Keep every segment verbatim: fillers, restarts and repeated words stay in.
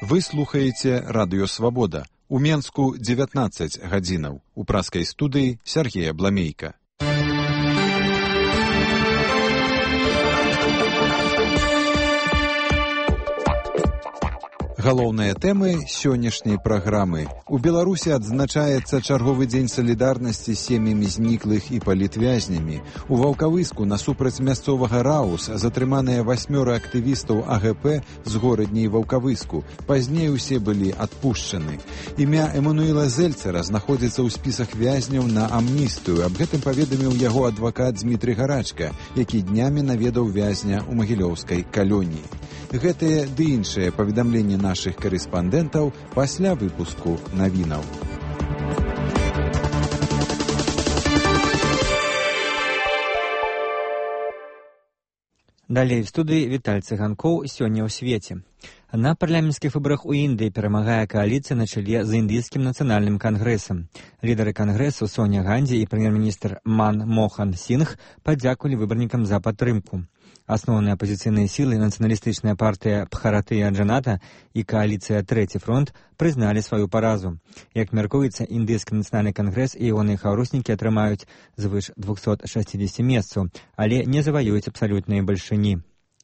Вы слухаеце Радыё Свабода. У Менску дзевятнаццаць гадзінаў. У праскай студыі Сергея Бламейка. Галоўныя тэмы сённяшняй праграмы. У Беларусі адзначаецца чарговы дзень салідарнасці з сем'ямі зніклых і палітвязнямі. У Ваўкавыску насупраць мясцовага РАУС затрыманыя васьмёра актывістаў АГП з горадняй Ваўкавыску. Пазней усе былі адпушчаны. Імя Эмануэла Зельцера знаходзіцца ў спісах вязняў на амністыю. Аб гэтым паведаміў яго адвакат Дмітрый Гарачка, які днямі наведаў вязня ў магілёўскай калоніі. Гэтыя ды іншыя паведамленні нашых карэспандэнтаў пасля выпуску навінаў. Далей в студыі Віталь Цыганкоў. Сёння ў свеце. На парламенцкіх выбарах у Індыі перамагае кааліцыя на чале з індыйскім нацыянальным кангрэсам. Лідары кангрэсу Соня Ганді і прэм'ер-міністр Ман Мохан Сінгх падзякувалі выбарнікам за падтрымку. Асноўныя апазіцыйныя сілы, нацыяналістычная партыя Бхаратыя Джаната і кааліцыя Трэці фронт прызналі сваю паразу. Як мяркуецца, індыйскі нацыянальны кангрэс і ягоныя хаўруснікі атрымаюць звыш двухсот шасцідзесяці месцаў, але не заваююць абсалютныя бальшыні.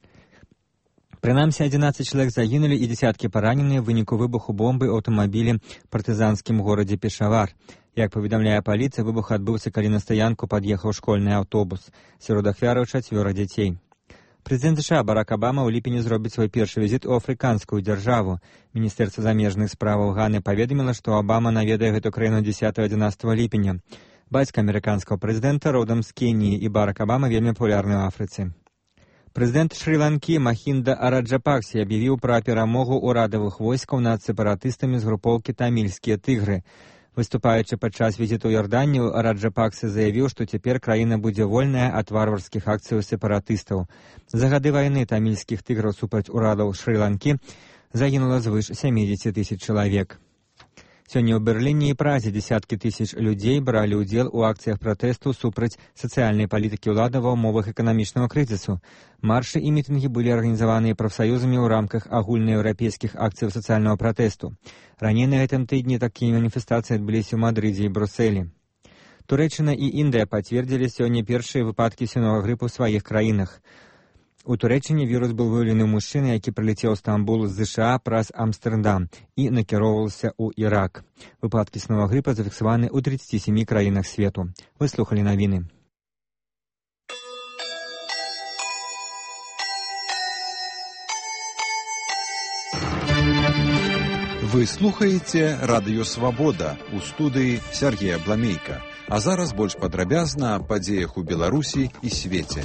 Прынамсі, адзінаццаць чалавек загінулі і дзесяткі параненыя ў выніку выбуху бомбы ў аўтамабілі партызанскім горадзе Пешавар. Як паведамляе паліцыя, выбух адбыўся, калі на стаянку пад'ехаў школьны аўтобус. Сярод ахвяраў чацвёра дзяцей. Прэзідэнт США Барак Абама ў ліпені зробіць свой першы візіт у афрыканскую дзяржаву. Міністэрства замежных справаў Ганы паведаміла, што Абама наведае гэту краіну дзесятага-адзінаццатага ліпеня. Бацька амерыканскага прэзідэнта родам з Кеніі, і Барак Абама вельмі папулярны ў Афрыцы. Прэзідэнт Шры-Ланкі Махінда Араджапаксе аб'явіў пра перамогу ўрадавых войскаў над сепаратыстамі з групоўкі тамільскія тыгры. Выступаючы падчас візіту ў Ярданію, Араджапаксе заявіў, што цяпер краіна будзе вольная ад варварскіх акцыяў сепаратыстаў. За гады вайны тамільскіх тыграў супраць урадаў Шры-Ланкі загінула звыш сямдзесят тысяч чалавек. Сёння ў Берліне і Празе дзесяткі тысяч людзей бралі ўдзел у акцыях пратэсту супраць сацыяльнай палітыкі ўлады ва ўмовах эканамічнага крызісу. Маршы і мітынгі былі арганізаваныя прафсаюзамі ў рамках агульнаеўрапейскіх акцыяў сацыяльнага пратэсту. Раней на гэтым тыдні такія маніфестацыі адбыліся ў Мадрыдзе і Брусэлі. Турэччына і Індыя пацвердзілі сёння першыя выпадкі сеннога грыпу ў сваіх краінах. У Турэччыне вірус быў выяўлены ў мужчыны, які прылецеў у Стамбул з ЗША праз Амстэрдам і накіроўваўся ў Ірак. Выпадкі сеннога грыпа зафіксаваны ў тридцати семи краінах свету. Вы слухалі навіны. Вы слухаеце Радыё Свабода. У студыі Сергея Бламейка. А зараз больш падрабязна аб падзеях у Беларусі і свеце.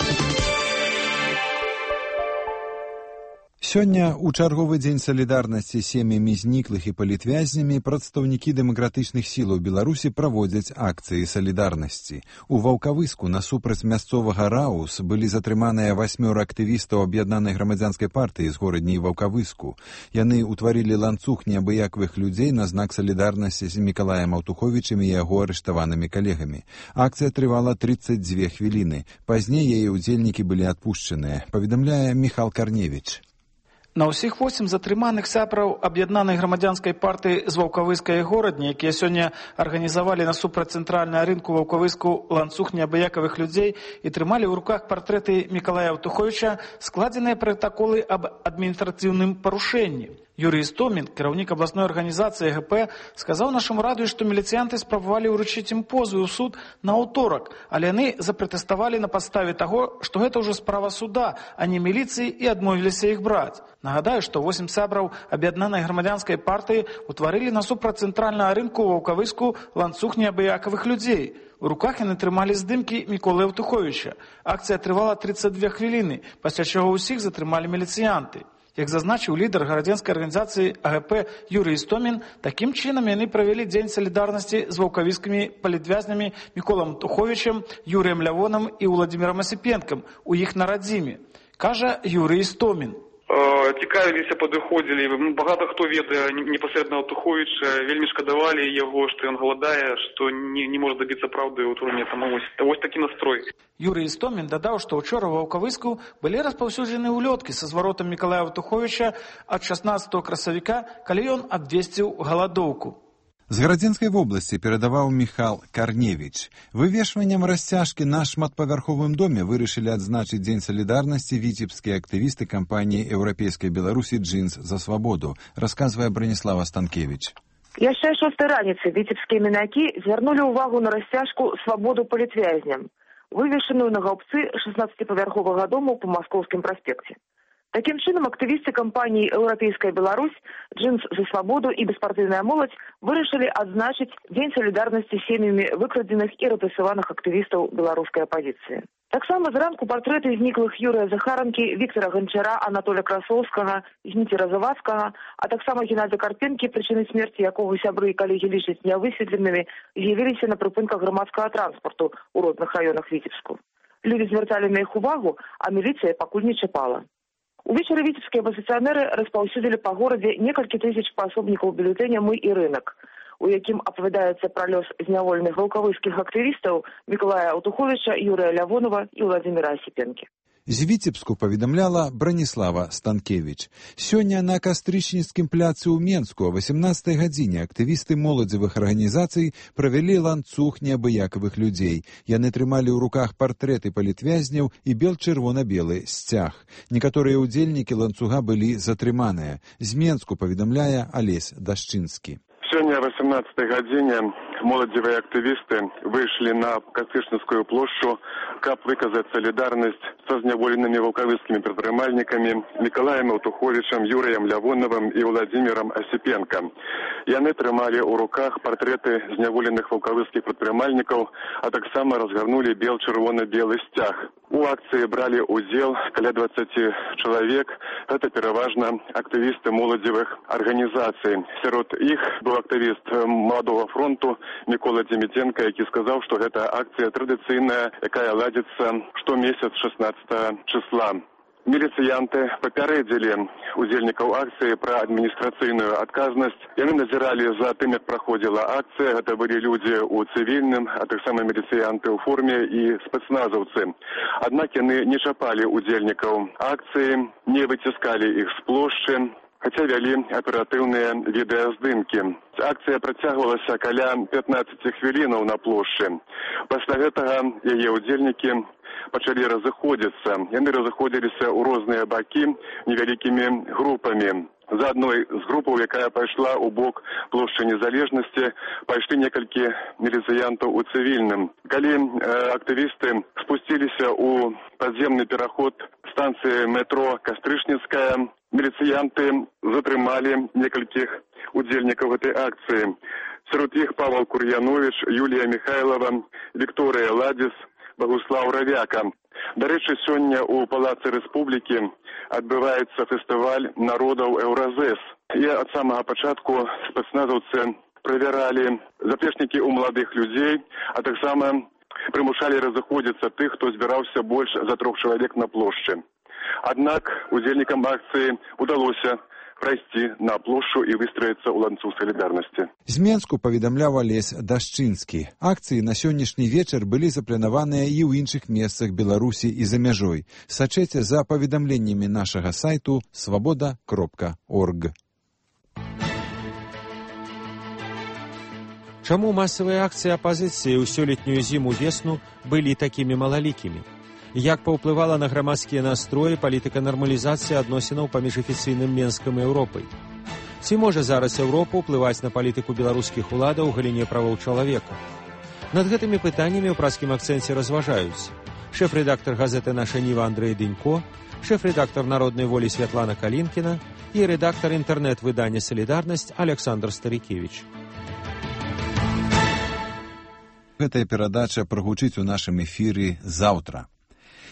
Сёння ў чарговы дзень салідарнасці з сем'ямі зніклых і палітвязнямі прадстаўнікі дэмакратычных сілаў Беларусі праводзяць акцыі салідарнасці. У Ваўкавыску насупраць мясцовага РАУС былі затрыманыя васьмёра актывістаў аб'яднанай грамадзянскай партыі з горадняй Ваўкавыску. Яны ўтварылі ланцуг неабыякавых людзей на знак салідарнасці з Мікалаем Аўтуховічам і яго арыштаванымі калегамі. Акцыя трывала тридцать две хвіліны. Пазней яе ўдзельнікі былі адпушчаныя, паведамляе Міхал Карневіч. На ўсіх восем затрыманых сябраў аб'яднанай грамадзянскай партыі з Ваўкавыска і горадні, якія сёння арганізавалі насупраць цэнтральнага рынку Ваўкавыску ланцуг неабыякавых людзей і трымалі ў руках партрэты Мікалая Аўтуховіча, складзеныя пратаколы аб адміністрацыйным парушэнні. Юрый Істомін, кіраўнік абласной арганізацыі ГП, сказаў нашаму радыё, што міліцыянты спрабавалі ўручыць ім позвы ў суд на аўторак, але яны запратэставалі на падставе таго, што гэта ўжо справа суда, а не міліцыі, і адмовіліся іх браць. Нагадаю, што восем сябраў аб'яднанай грамадзянскай партыі утварылі насупраць цэнтральнага рынку ў Ваўкавыску ланцуг неабыякавых людзей. У руках яны трымалі здымкі Міколы Аўтуховіча. Акцыя трывала тридцать две хвіліны, пасля чаго ўсіх затрымалі міліцыянты. Як зазначыў лідар гарадзенскай арганізацыі АГП Юрый Істомін, такім чынам яны правялі дзень салідарнасці з ваўкавіскімі палітвязнямі Міколам Аўтуховічам, Юрыем Лявонам і Уладзімірам Асіпенкам у іх на радзіме. Кажа Юрый Істомін. Цікавіліся, падыходзілі. Багата хто ведае непасрэдна Аўтуховіча, вельмі шкадавалі яго, што ён галадае, што не, не можа дабіцца праўды ў турме. Таму вось, вось такі настрой. Юрый Істомін дадаў, што ўчора ў Ваўкавыску былі распаўсюджаны ўлёткі са зваротам Мікалая Аўтуховіча ад шаснаццатага красавіка, калі ён абвесціў галадоўку. З Гарадзенскай вобласці перадаваў Міхал Карневіч. Вывешваннем расцяжкі на шматпавярховым доме вырашылі адзначыць Дзень салідарнасці віцебскія актывісты кампаніі Еўрапейскай Беларусі «Джинс за свабоду», расказвае Браніслава Станкевіч. Яшчэ шостай раніцы віцебскія мінакі звярнулі ўвагу на расцяжку «Свабоду палітвязням», вывешаную на гаўбцы шаснаццаціпавярховага дому па Маскоўскім праспекце. Такім чынам, актывісты кампаніі «Еўрапейская Беларусь», «Джинс за свабоду» і «Беспартыйная моладзь» вырашылі адзначыць Дзень салідарнасці сем'ямі выкрадзеных і рэпрэсаваных актывістаў беларускай апазіцыі. Таксама зранку партрэты зніклых Юрыя Захаранкі, Віктара Ганчара, Анатоля Красоўскага, Зміцера Завадскага, а таксама Геннадзя Карпенкі, прычыны смерці якога сябры і калегі лічаць нявысветленымі, з'явіліся на прыпынках грамадскага транспарту ў розных раёнах Віцебску. Людзі звярталі на іх увагу, а міліцыя пакуль не чапала. Увечары віцебскія апазіцыянеры распаўсюдзілі па горадзе некалькі тысяч паасобнікаў бюлетэня «Мы і рынак», у якім апавядаецца пра лёс зняволеных ваўкавыскіх актывістаў Мікалая Аўтуховіча, Юрыя Лявонова і Владзіміра Асіпенкі. З Віцебску паведамляла Браніслава Станкевіч. Сёння на Кастрычніцкім пляцы ў Менску о васямнаццатай гадзіне актывісты моладзевых арганізацый правялі ланцуг неабыякавых людзей. Яны трымалі ў руках партрэты палітвязняў і бел-чырвона-белы сцяг. Некаторыя ўдзельнікі ланцуга былі затрыманыя. З Менску паведамляе Алесь Дашчынскі. Сёння о васямнаццатай гадзіне моладзевыя актывісты выйшлі на Кастрычніцкую плошчу, каб выказаць салідарнасць са зняволенымі ваўкавыскімі прадпрымальнікамі Мікалаем Аўтуховічам, Юрыем Лявоновым і Владзімірам Асіпенкам. Яны трымалі ў руках партрэты зняволеных ваўкавыскіх прадпрымальнікаў, а таксама разгарнулі бел-чырвона-белы сцяг. У акцыі бралі ўдзел каля дваццаці чалавек. Гэта пераважна актывісты моладзевых арганізацый. Сярод іх быў актывіст Маладога фронту Мікола Дземідзенка, які сказаў, што гэта акцыя традыцыйная, якая ладзіцца штомесяц шаснаццатага числа. Міліцыянты папярэдзілі удзельнікаў акцыі пра адміністрацыйную адказнасць. Яны назіралі за тым, як праходзіла акцыя. Гэта былі людзі ў цывільным, а таксама міліцыянты ў форме і спецназаўцы. Аднак яны не чапалі удзельнікаў акцыі, не выціскалі іх з плошчы, хаця вялі аператыўныя відэаздымкі. Акцыя працягвалася каля пятнаццаці хвілінаў на плошчы. Пасля гэтага яе удзельнікі пачалі разыходзіцца. Яны разыходзіліся ў розныя бакі невялікімі групамі. За адной з групаў, якая пайшла ў бок плошчы Незалежнасці, пайшлі некалькі міліцыянтаў у цывільным. Калі э, актывісты спусціліся ў падземны пераход станцыі метро Кастрычніцкая, міліцыянты затрымалі некалькіх удзельнікаў гэтай акцыі. Сярод іх Павел Кур'янович, Юлія Михайлова, Вікторыя Ладзіс, Багуслаў Равяка. Дарэчы, сёння ў Палацы Рэспублікі адбываецца фестываль народаў Еўразэс. І ад самага пачатку спецназаўцы правяралі заплечнікі ў маладых людзей, а таксама прымушалі разыходзіцца тых, хто збіраўся больш за трох чалавек на плошчы. Аднак удзельнікам акцыі удалося прайсці на плошчу і выстроіцца ў ланцуг салідарнасці. З Менску паведамляў Алесь Дашчынскі. Акцыі на сённяшні вечар былі запланаваныя і ў іншых месцах Беларусі і за мяжой. Сачэце за паведамленнямі нашага сайту свабода кропка орг. Чаму масавыя акцыі апазіцыі ў сёлетнюю зіму-весну былі такімі малалікімі? Як паўплывала на грамадскія настроі палітыка нармалізацыі адносінаў паміж афіцыйным Менскам і Еўропай? Ці можа зараз Еўропа ўплываць на палітыку беларускіх уладаў у галіне правоў чалавека? Над гэтымі пытаннямі ў празкім акцэнце разважаюць шэф-рэдактар газеты «Наша Ніва» Андрэй Дынько, шэф-рэдактар «Народнай волі» Святлана Калінкіна і рэдактар інтэрнэт-выдання «Салідарнасць» Александр Старікевіч. Гэтая перадача прагучыць у нашым эфіры заўтра.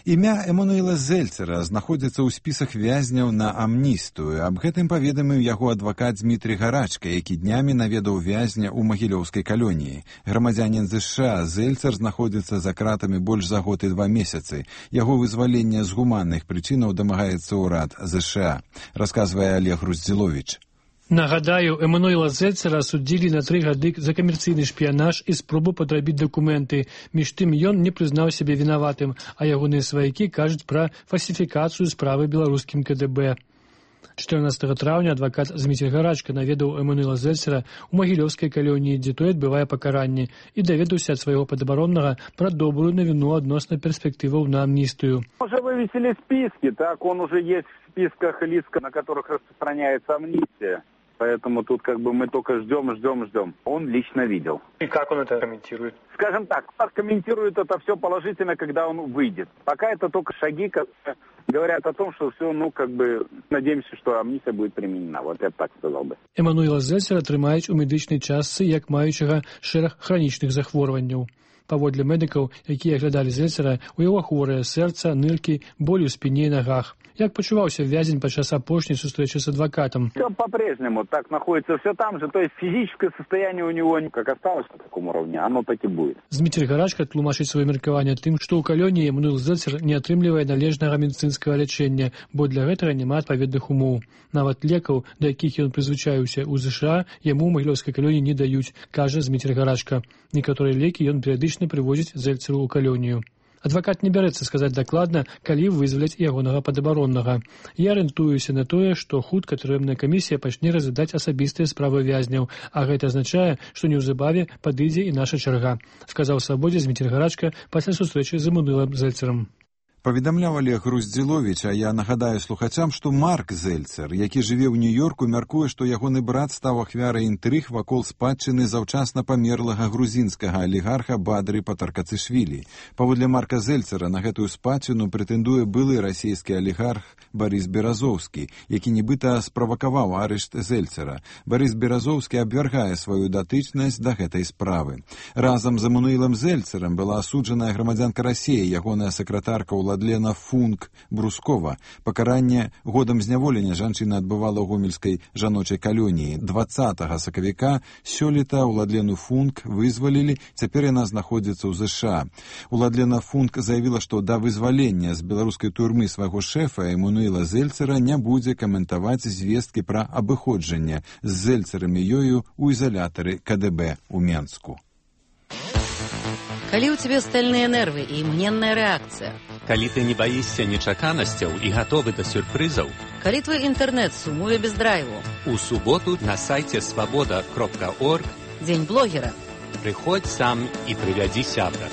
Імя Эмануэла Зельцера знаходзіцца ў спісах вязняў на амністыю. Аб гэтым паведаміў яго адвакат Дмітрий Гарачка, які днямі наведаў вязня ў магілёўскай калоніі. Грамадзянін ЗША Зельцер знаходзіцца за кратамі больш за год і два месяцы. Яго вызвалення з гуманных прычынаў дамагаецца ўрад ЗША, расказвае Олег Груздзіловіч. Нагадаю, Эмануэла Зельцера судзілі на тры гады за камерцыйны шпіянаж і спробу падрабіць дакументы. Між тым ён не прызнаў сябе вінаватым, а ягоныя сваякі кажуць пра фальсіфікацыю справы беларускім КДБ. чатырнаццатага траўня адвакат Дмітрий Гарачка наведаў Эмануэла Зельцера ў магілёўскай калоніі, дзе той адбывае пакаранне, і даведаўся ад свайго падабароннага пра добрую навіну адносна перспектываў на амністыю. Уже вывесили списки, так, он уже есть в списках лиц, на которых распространяется амнистия. Поэтому тут как бы мы только ждем, ждем, ждем. Он лично видел. И как он это комментирует? Скажем так, он комментирует это все положительно, когда он выйдет. Пока это только шаги, которые говорят о том, что все, ну, как бы, надеемся, что амнистия будет применена. Вот я так сказал бы. Эмануэла Зельцера трымаюць у медычнай частцы як маючага шэраг хранічных захворванняў. Паводле медыкаў, якія глядалі Зельцера, у яго хворыя сэрца, ныркі, боль у спіне і нагах. Як пачуваўся вязень падчас апошняй сустрэчы с адвокатом? Все по-прежнему так находится, все там же. То есть физическое состояние у него как осталось на таком уровне, оно так и будет. Дмітрий Гарачка тлумачыць сваё меркаванне тым, што ў калоніі Эмануэл Зельцер не атрымлівае належнага медыцынскага лячэння, бо для гэтага няма адпаведных умоў. Нават лекаў, да якіх ён прызвычаіўся ў ЗША, яму ў магілёўскай калоніі не даюць, кажа Дмітрий Гарачка. Некаторыя лекі ён перыядычна прывозіць Зельцеру ў калонію. Адвакат не бярэцца сказаць дакладна, калі вызваляць ягонага падабароннага. Я арыентуюся на тое, што хутка турэмная камісія пачне разглядаць асабістыя справы вязняў, а гэта азначае, што неўзабаве падыдзе і наша чарга, сказаў Свабодзе Дмітрий Гарачка пасля сустрэчы з Эмануэлем Зельцерам. Паведамляў Олег Груздзіловіч, а я нагадаю слухачам, што Марк Зельцер, які жыве ў Нью-Йорку, мяркуе, што ягоны брат стаў ахвярай інтрыг вакол спадчыны заўчасна памерлага грузінскага алігарха Бадры Патаркацышвілі. Паводле Марка Зельцера на гэтую спадчыну прэтэндуе былы расійскі алігарх Барыс Беразоўскі, які нібыта справакаваў арышт Зельцера. Барыс Беразоўскі абвяргае сваю датычнасць да гэтай справы. Разам з Эмануэлем Зельцерам была асуджаная грамадзянка Расіі, ягоная сакратарка Уладлена Функ Брускова. Пакаранне годам зняволення жанчына адбывала ў гомельскай жаночай калоніі. дваццатага сакавіка сёлета Уладлену Функ вызвалілі, цяпер яна знаходзіцца ў ЗША. Уладлена Функ заявіла, што да вызвалення з беларускай турмы свайго шэфа Эмануэла Зельцера не будзе каментаваць звесткі пра абыходжанне з Зельцерамі ёю ў изолятары КДБ у Менску. Калі ў цябе стальныя нервы і імгненная рэакцыя. Калі ты не баішся нечаканасцяў і гатовы да сюрпрызаў. Калі твой інтэрнэт сумуе без драйву. У суботу на сайце свабода кропка орг Дзень блогера. Прыходзь сам і прывядзі сябра.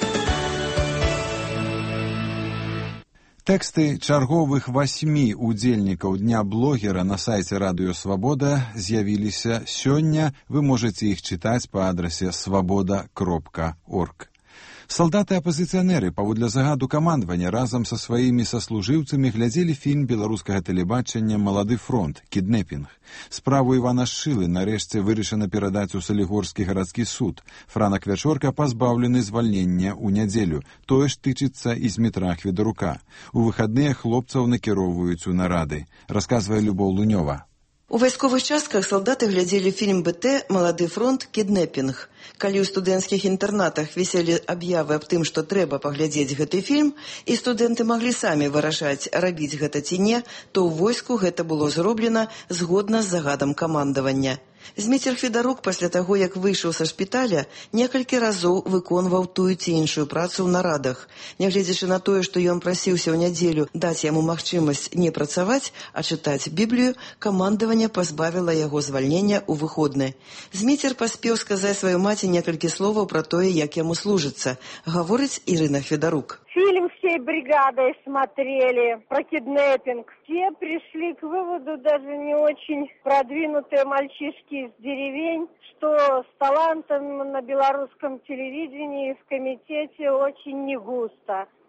Тэксты чарговых васьмі удзельнікаў Дня блогера на сайце Радыё Свабода з'явіліся сёння. Вы можаце іх чытаць па адрасе свабода кропка орг. Салдаты-апазіцыянеры паводле загаду камандавання разам са сваімі саслужыўцамі глядзелі фільм беларускага тэлебачання «Малады фронт. Кіднэпінг». Справу Івана Шылы нарэшце вырашана перадаць у Салігорскі гарадскі суд. Франак Вячорка пазбаўлены звальнення ў нядзелю. Тое ж тычыцца і Змітра Хведарука. У выхадныя хлопцаў накіроўваюць у нарады. Расказвае Любоў Лунёва. У вайсковых частках салдаты глядзелі фільм БТ «Малады фронт. Кіднэпінг». Калі ў студэнцкіх інтэрнатах віселі аб'явы аб тым, што трэба паглядзець гэты фільм, і студэнты маглі самі вырашаць, рабіць гэта ці не, то ў войску гэта было зроблена згодна з загадам камандавання. Зміцер Хведарук пасля таго, як выйшаў са шпіталя, некалькі разоў выконваў тую ці іншую працу ў нарадах. Нягледзячы на тое, што ён прасіўся ў нядзелю даць яму магчымасць не працаваць, а чытаць Біблію, камандаванне пазбавіла яго звальнення ў выходны. Зміцер паспеў сказаць сваёй маці некалькі словаў пра тое, як яму служыцца, гаворыць Ірына Хведарук. Фильм всей бригадой смотрели про киднеппинг. Все пришли к выводу, даже не очень продвинутые мальчишки из деревень, что с талантом на белорусском телевидении в комитете очень не густо.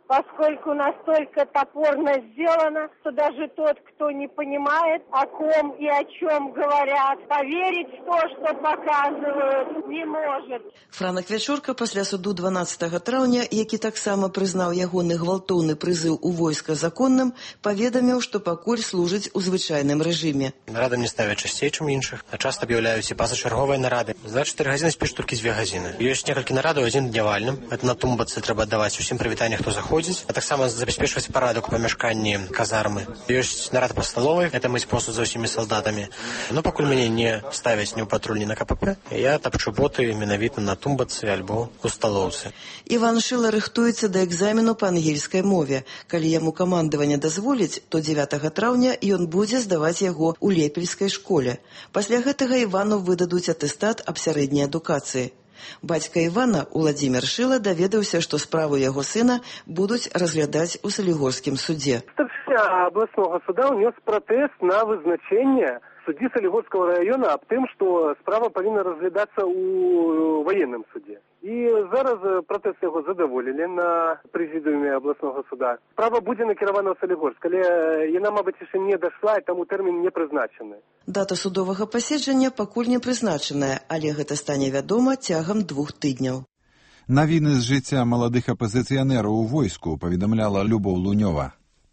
поскольку настолько топорно сделано, что даже тот, кто не понимает, о ком и о чем говорят, поверить в то, что показывают, не может. Франак Вячорка пасля суду дванаццатага траўня, які таксама прызнаў ягоны гвалтоўны прызыў у войска законным, паведаміў, што пакуль служыць у звычайным рэжыме. Нарадам не ставяць часцей, чым іншых, а часта аб'яўляюць і пазачарговыя нарады. За чатыры гадзіны спіш толькі дзве гадзіны. Ёсць некалькі нарадаў, адзін днявальным. Это на тумбацы трэба аддаваць усім прывітанне, хто заходзіць, а таксама забяспечваць парадак у памяшканні казармы. Ёсць нарад па сталовай, это мыць посуд за ўсімі салдатамі. Но пакуль мяне не ставяць ні ў патруль, ні на ка пэ пэ, я тапчу боты менавіта на тумбацы альбо у сталоўцы. Іван Шыла рыхтуецца да экзамену па ангельскай мове. Калі яму камандаванне дазволіць, то дзевятага траўня ён будзе здаваць яго ў лепельскай школе. Пасля гэтага Івану выдадуць атэстат аб сярэдняй адукацыі. Бацька Івана, Уладзімір Шыла, даведаўся, што справу яго сына будуць разглядаць у Салігорскім судзе. Старшыня абласнога суда ўнёс пратэст на вызначэнне суддзі Салігорскага района аб тым, што справа павінна разглядацца ў ваенным судзе. І зараз пратэст яго задаволілі на прэзідыуме абласнога суда. Справа будзе накіравана ў Салігорск, але яна, мабыць, яшчэ не дайшла, і таму тэрмін не прызначаны. Дата судовага паседжання пакуль не прызначаная, але гэта стане вядома цягам двух тыдняў. Навіны з жыцця маладых апазіцыянераў у войску паведамляла Любоў Лунёва.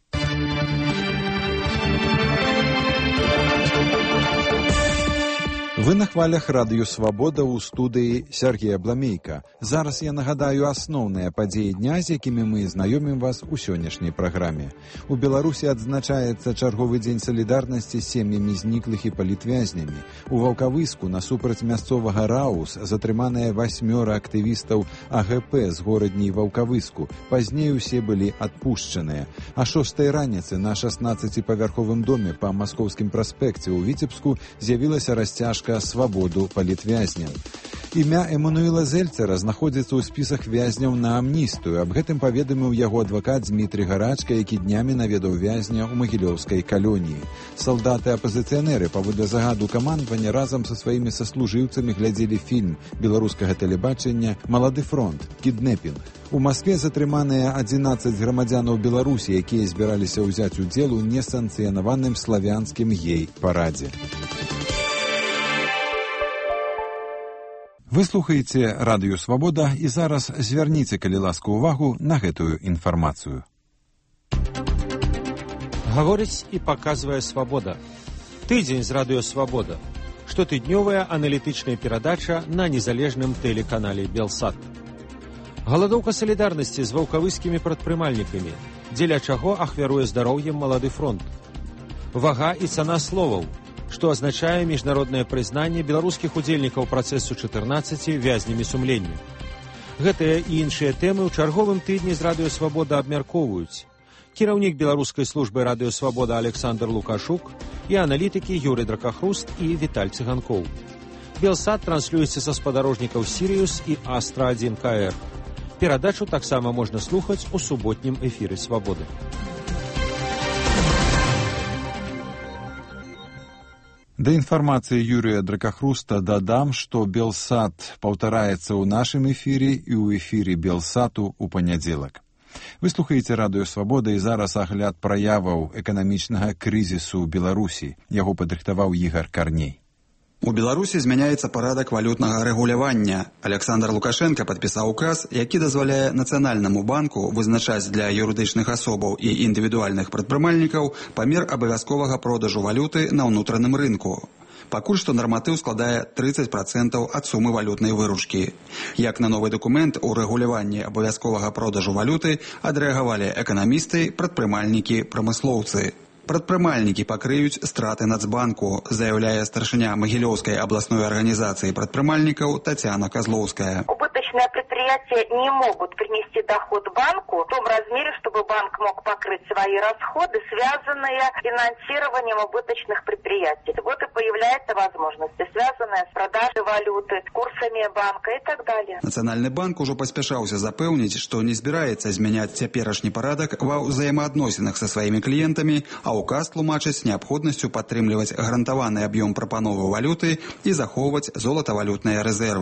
Вы на хвалях радыё «Свабода» ў студыі Сергея Бламейка. Зараз я нагадаю асноўныя падзеі дня, з якімі мы знаёмім вас у сённяшняй праграме. У Беларусі адзначаецца чарговы дзень салідарнасці з сем'ямі зніклых і палітвязнямі. У Ваўкавыску насупраць мясцовага РАУС затрыманыя васьмёра актывістаў а гэ пэ з горадні Ваўкавыску. Пазней усе былі адпушчаныя. А шостай раніцы на шаснаццаціпавярховым доме па Маскоўскім праспекце ў Віцебску з'явілася расцяжка свабоду палітвязням. Імя Эмануэла Зельцера знаходзіцца ў спісах вязняў на амністыю. Аб гэтым паведаміў яго адвакат Дмітрий Гарачка, які днямі наведаў вязня ў магілёўскай калоніі. Салдаты-апазіцыянеры паводле загаду камандавання разам са сваімі саслужыўцамі глядзелі фільм беларускага тэлебачання «Малады фронт. Кіднэпінг». У Маскве затрыманыя адзінаццаць грамадзянаў Беларусі, якія збіраліся ўзяць удзел у несанкцыянаваным славянскім гей-парадзе. Вы слухаеце радыё «Свабода» і зараз звярніце, калі ласка, увагу на гэтую інфармацыю. Гаворыць і паказвае «Свабода». Тыдзень з радыё «Свабода». Штотыднёвая аналітычная перадача на незалежным тэлеканале «Белсат». Галадоўка салідарнасці з ваўкавыскімі прадпрымальнікамі, дзеля чаго ахвяруе здароўем малады фронт. Вага і цана словаў, што азначае міжнароднае прызнанне беларускіх удзельнікаў працэсу чатырнаццаці вязнямі сумлення. Гэтыя і іншыя тэмы ў чарговым тыдні з радыё «Свабода» абмяркоўваюць кіраўнік беларускай службы радыё «Свабода» Александр Лукашук і аналітыкі Юрый Дракахруст і Віталь Цыганкоў. Белсат транслюецца са спадарожнікаў «Сірыус» і «Астра адзін ка эр». Перадачу таксама можна слухаць у суботнім эфіры «Свабоды». Да інфармацыі Юрыя Дракахруста дадам, што Белсат паўтараецца ў нашым эфіры і ў эфіры Белсату ў панядзелак. Вы слухаеце радыё «Свабода» і зараз агляд праяваў эканамічнага крызісу ў Беларусі. Яго падрыхтаваў Ігар Карней. У Беларусі змяняецца парадак валютнага рэгулявання. Александр Лукашенко падпісаў указ, які дазваляе Нацыянальнаму банку вызначаць для юрыдычных асобаў і індывідуальных прадпрымальнікаў памер абавязковага продажу валюты на ўнутраным рынку. Пакуль што нарматыў складае трыццаць працэнтаў ад сумы валютнай выручкі. Як на новы дакумент у рэгуляванні абавязковага продажу валюты адрэагавалі эканамісты, прадпрымальнікі, прамыслоўцы. Прадпрымальнікі пакрыюць страты Нацбанку, заяўляе старшыня Магілёўскай абласной арганізацыі прадпрымальнікаў Татьяна Козловская. Убыточные предприятия не могут принести доход банку в том размере, чтобы банк мог покрыть свои расходы, связанные с финансированием убыточных предприятий. Вот и появляются возможности, связанные с продажей валюты, с курсами банка и так далее. Нацыянальны банк ужо паспяшаўся запэўніць, што не збіраецца змяняць цяперашні парадак ва ўзаемаадносінах са сваімі кліентамі, а указ тлумачыць неабходнасцю падтрымліваць гарантаваны аб'ём прапановы валюты і захоўваць золатавалютныя рэзервы.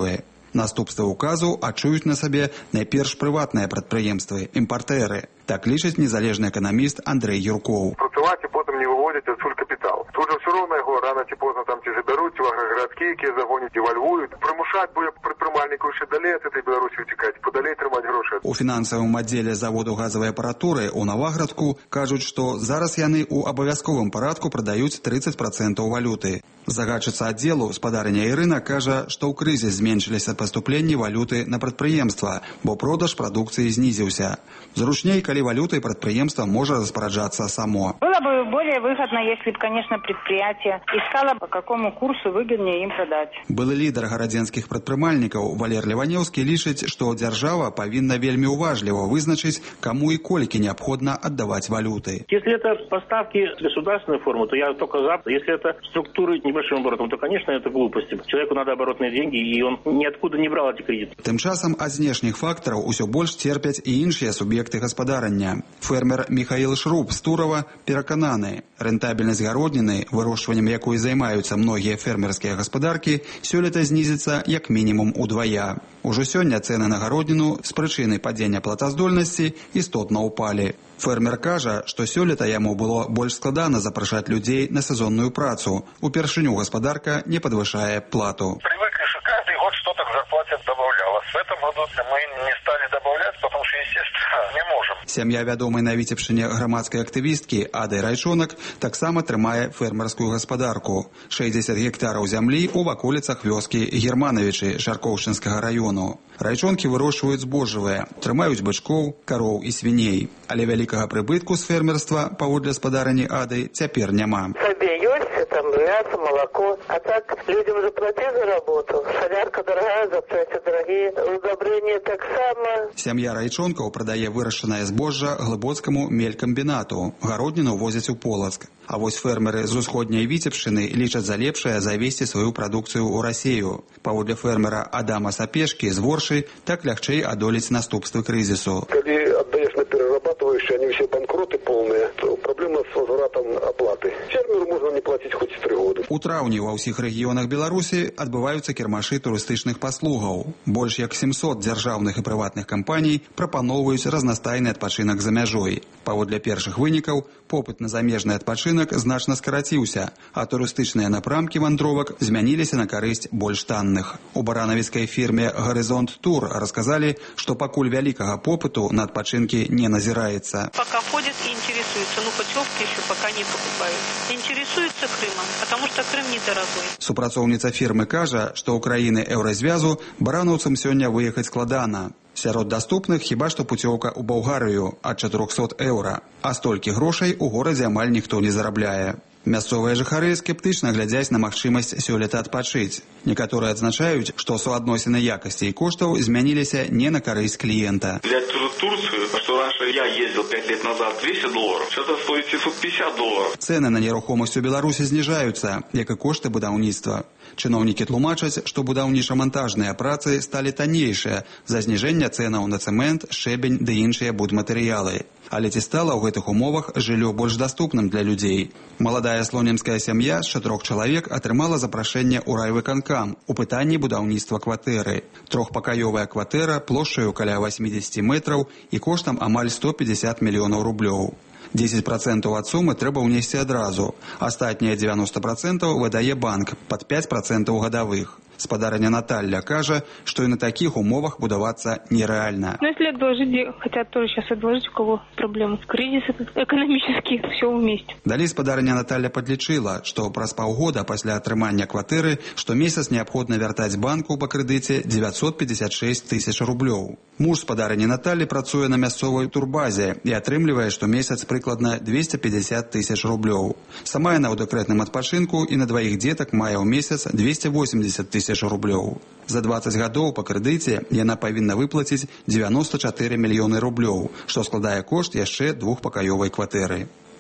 Наступствы указу адчуюць на сабе найперш прыватныя прадпрыемствы, імпартэры. Так лічыць незалежны эканаміст Андрэй Юркоў. Працаваць і потым не выводзяць адсюль капітал. Тут жа ўсё роўна яго рана ці позна там ці забяруць, ці ў аграгарадкі, якія загоняць, дэвальвуюць. Прымушаць будзе прадпрымальнікаў яшчэ далей ад этой Беларусі уцікаць, падалей трымаць грошы. У фінансавым аддзеле заводу газавай апаратуры ў Наваградку кажуць, што зараз яны ў абавязковым парадку прадаюць трыццаць працэнтаў валюты. Загадчыца аддзелу спадарня Ірына кажа, што ў крызіс зменшыліся паступленні валюты на прадпрыемства, бо продаж прадукцыі знізіўся. Зручней, калі валютай прадпрыемства можа распараджацца само. Было бы более выгодно, если бы, конечно, предприятие искало, по какому курсу выгоднее им продать. Былы лідар гарадзенскіх прадпрымальнікаў Валер Леванеўскі лічыць, што дзяржава павінна вельмі уважліва вызначыць, каму і колькі неабходна аддаваць валюты. Если это поставки государственной формы, то я только за. Если это структуры небольшим оборотом, то, конечно, это глупости. Человеку надо оборотные деньги, и он ниоткуда не брал эти кредиты. Тым часам ад знешніх фактараў усё больш церпяць і іншыя суб'екты гаспадарання. Фермер Михаил Шруб з Турова перакананы, рэнтабельнасць гародніны, вырошчваннем якой займаюцца многія фермерскія гаспадаркі, сёлета знізіцца як мінімум удвая. Ужо сёння цэны на гародніну з прычыны падзення платаздольнасці істотна ўпалі. Фермер кажа, што сёлета яму было больш складана запрашаць людзей на сезонную працу. Упершыню гаспадарка не падвышае плату. Привыкли, что каждый год что-то к зарплате добавлялось. В этом году мы не стали добавлять, потому что, естественно, не можем. Сям'я вядомай на Віцебшчыне грамадскай актывісткі Ады Райчонак таксама трымае фермерскую гаспадарку. шэсцьдзесят гектараў зямлі ў ваколіцах вёскі Германавічы Шаркоўшчынскага раёну. Райчонкі вырошчваюць збожжавыя, трымаюць бычкоў, кароў і свіней. Але вялікага прыбытку з фермерства, паводле спадарні Ады, цяпер няма. Сабе ёсць, там мясо, молоко, а так людям заплатить за работу. Солярка дорогая, запчасти дорогие, удобрения так само. Сям'я Райчонкаў прадае вырашчанае збожжа глыбоцкаму мелькамбінату. Гародніну возяць у Полацк. А вось фермеры з усходняй Віцебшчыны лічаць за лепшае завесці сваю прадукцыю ў Расею. Паводле фермера Адама Сапешкі з Воршы так лягчэй адолець наступствы крызісу. Калі аддаеш на перерабатывающие, они все банкроты полные, то проблема с возвратом оплаты. Фермеру можно не платить хоть три года. У траўні ва ўсіх рэгіёнах Беларусі адбываюцца кірмашы турыстычных паслугаў. Больш як сямсот дзяржаўных і прыватных кампаній прапаноўваюць разнастайны адпачынак за мяжой. Паводле першых вынікаў, попыт на замежны адпачынак значна скараціўся, а турыстычныя напрамкі вандровак змяніліся на карысць больш танных. У баранавіцкай фірме «Горизонт Тур» расказалі, што пакуль вялікага попыту на адпачынкі не назіраецца. Пока ходят и интересуются, ну путевки еще пока не покупают. Интересуются Крымом, потому что Крым недорогой. Супрацоўніца фірмы кажа, што ў краіны еўразвязу баранаўцам сёння выехаць складана. Сярод даступных хіба што пуцёўка ў Балгарыю ад чатырохсот еўра, а столькі грошай у горадзе амаль ніхто не зарабляе. Мясцовыя жыхары скептычна глядзяць на магчымасць сёлета адпачыць. Некаторыя адзначаюць, што суадносіны якасці і коштаў змяніліся не на карысць кліента. Взять ту же Турцию, что раньше я ездил пять лет назад двести долларов, сейчас это стоит семьсот пятьдесят долларов. Цэны на нерухомасць у Беларусі зніжаюцца, як і кошты будаўніцтва. Чыноўнікі тлумачаць, што будаўніча-мантажныя працы сталі таннейшыя за зніжэнне цэнаў на цэмент, шэбень ды іншыя будматэрыялы. Але ці стала ў гэтых умовах жыллё больш даступным для людзей? Маладая слонімская сям'я з чатырох чалавек атрымала запрашэнне ў райвыканкам у пытанні будаўніцтва кватэры. Трохпакаёвая кватэра плошчаю каля восемьдесят метраў і коштам амаль сто пятьдесят мільёнаў рублёў. десять процентов ад сумы трэба ўнесці адразу. Астатнія девяносто процентов выдае банк пад пять процентов гадавых. Спадарня Наталья кажа, что и на таких умовах будавацца нереально. Но если отложить, хотят тоже сейчас отложить, у кого проблемы с кризисом, экономически, все вместе. Далей спадарня Наталья подлічыла, што праз паўгода пасля атрымання кватэры штомесяц неабходна вяртаць банку па крэдыце девятьсот пятьдесят шесть тысяч рублёў. Муж спадарні Натальи працуе на мясцовай турбазе і атрымлівае штомесяц прыкладна двести пятьдесят тысяч рублёў. Сама яна ў дэкрэтным адпачынку і на дваіх дзетак мае ў месяц двести восемьдесят тысяч рублёў. За двадцать гадоў па крэдыце яна павінна выплаціць девяносто четыре мільёны рублёў, што складае кошт яшчэ двухпакаёвай кватэры.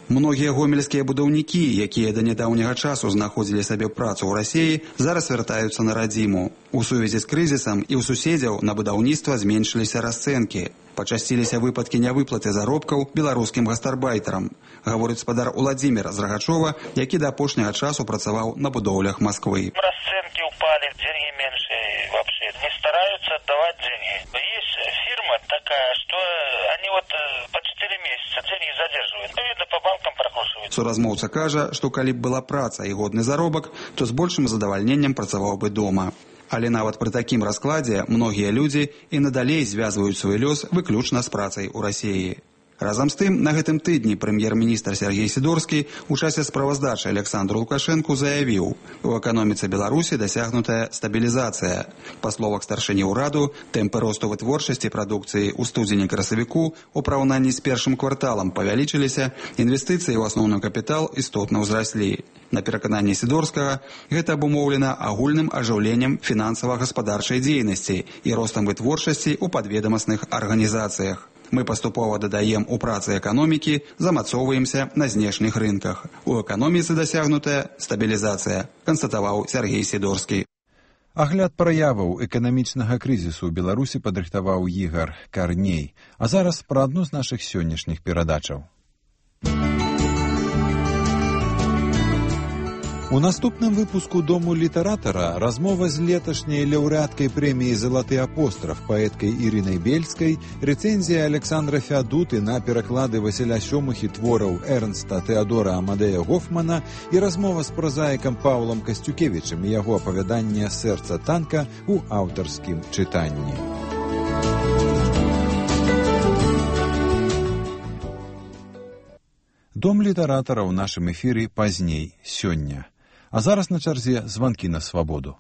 Многія гомельскія будаўнікі, якія да нядаўняга часу знаходзілі сабе працу ў Расіі, зараз вяртаюцца на радзіму. У сувязі з крызісам і ў суседзяў на будаўніцтва зменшыліся расцэнкі. Пачасціліся выпадкі нявыплаты заробкаў беларускім гастарбайтарам, гаворыць спадар Уладзімір з Рагачова, які да апошняга часу працаваў на будоўлях Москвы. Расценки упали, деньги меньше вообще. Не стараются отдавать деньги. Есть фирма такая, что они вот по четыре месяца деньги задерживают. Ну, видно, по банкам прокручивают. Суразмоўца кажа, што калі б была праца і годны заробак, то з большым задавальненнем працаваў бы дома. Але нават пры такім раскладзе многія людзі і надалей звязваюць свой лёс выключна з працай у Расіі. Разам з тым, на гэтым тыдні прэм'ер-міністр Сергей Сідорскі у часе справаздачы Александру Лукашэнку заявіў, у эканоміцы Беларусі дасягнутая стабілізацыя. Па словах старшыні ўраду, тэмпы росту вытворчасці прадукцыі ў студзені-красавіку у параўнанні з першым кварталам павялічыліся, інвестыцыі ў асноўны капітал істотна ўзраслі. На перакананні Сідорскага, гэта абумоўлена агульным ажыўленнем фінансава-гаспадарчай дзейнасці і ростам вытворчасці ў падведамасных арганізацыях. Мы паступова дадаем у працы эканомікі, замацоўваемся на знешніх рынках. У эканоміцы дасягнутая стабілізацыя, канстатаваў Сергей Сідорскі. Агляд праяваў эканамічнага крызісу ў Беларусі падрыхтаваў Ігар Карней. А зараз пра адну з нашых сённяшніх перадачаў. У наступным выпуску «Дому літаратара» размова з леташняй лаўрэаткай прэміі «Залаты апостраф» паэткай Ірынай Бельскай, рэцэнзія Александра Феадуты на пераклады Васіля Сёмухі твораў Эрнста Тэадора Амадея Гофмана і размова з празаікам Паўлам Касцюкевічам і яго апавяданне «Сэрца танка» у аўтарскім чытанні. «Дом літаратара» ў нашым эфіры пазней, сёння. А зараз на чарзе званкі на свабоду.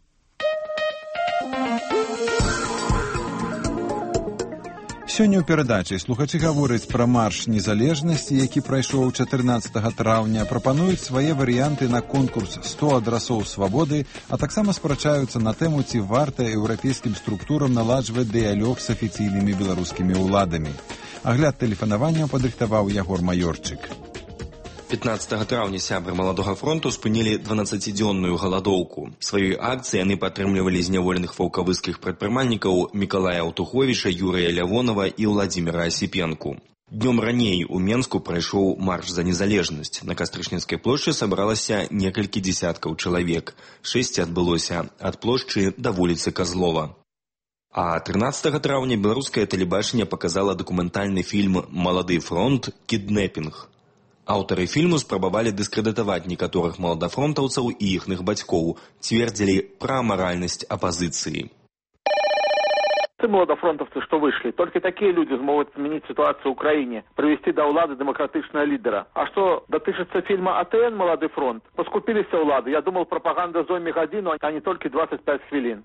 Сёння ў перадачы слухачы гавораць пра марш незалежнасці, які прайшоў чатырнаццатага траўня, прапануюць свае варыянты на конкурс сто адрасоў свабоды, а таксама спрачаюцца на тэму, ці варта еўрапейскім структурам наладжваць дыялог з афіцыйнымі беларускімі ўладамі. Агляд тэлефанавання падрыхтаваў Ягор Маёрчык. пятнаццатага траўня сябры маладога фронту спынілі дванаццацідзённую галадоўку. Сваёй акцыяй яны падтрымлівалі зняволеных ваўкавыскіх прадпрымальнікаў Мікалая Аўтуховіча, Юрыя Лявонова і Ўладзіміра Асіпенку. Днём раней у Менску прайшоў марш за незалежнасць. На Кастрычніцкай плошчы сабралася некалькі дзесяткаў чалавек. Шэсць адбылося ад плошчы да вуліцы Казлова. А трынаццатага траўня беларускае тэлебачанне паказала дакументальны фільм «Малады фронт. Кіднэпінг». Аўтары фільму спрабавалі дыскрэдытаваць некаторых маладафронтаўцаў і іхных бацькоў, цвердзілі пра амаральнасць апазіцыі. Те молодофронтовцы, что вышли, только такие люди смогут изменить ситуацию в Украине, привести до улады демократичного лидера. А что дотычется фильма АТН «Молодый фронт», поскупились улады. Я думал, пропаганда зойме годину, а не только двадцать пять хвилин.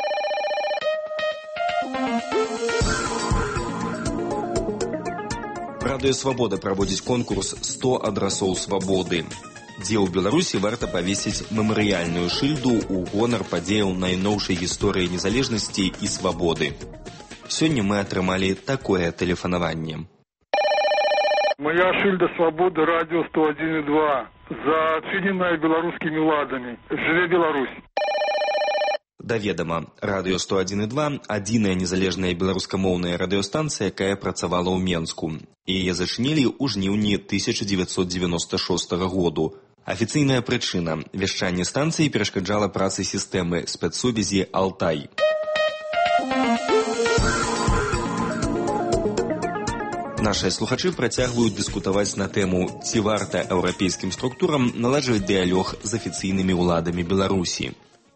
Радыё Свабода праводзіць конкурс сто адрасоў свабоды, дзе ў Беларусі варта павесіць мемарыяльную шыльду ў гонар падзеяў найноўшай гісторыі незалежнасці і свабоды. Сёння мы атрымалі такое тэлефанаванне. Моя шыльда свабоды радыё сто адзін і два, зачыненая беларускімі ўладамі. Жыве Беларусь! Да ведама, радыё сто адзін і два – адзіная незалежная беларускамоўная радыёстанцыя, якая працавала ў Менску. Яе зачынілі ў жніўні тысяча дзевяцьсот дзевяноста шостага году. Афіцыйная прычына – вяшчанне станцыі перашкаджала працы сістэмы спецсувязі «Алтай». Нашыя слухачы працягваюць дыскутаваць на тэму, ці варта еўрапейскім структурам наладжваць дыялог з афіцыйнымі ўладамі Беларусі.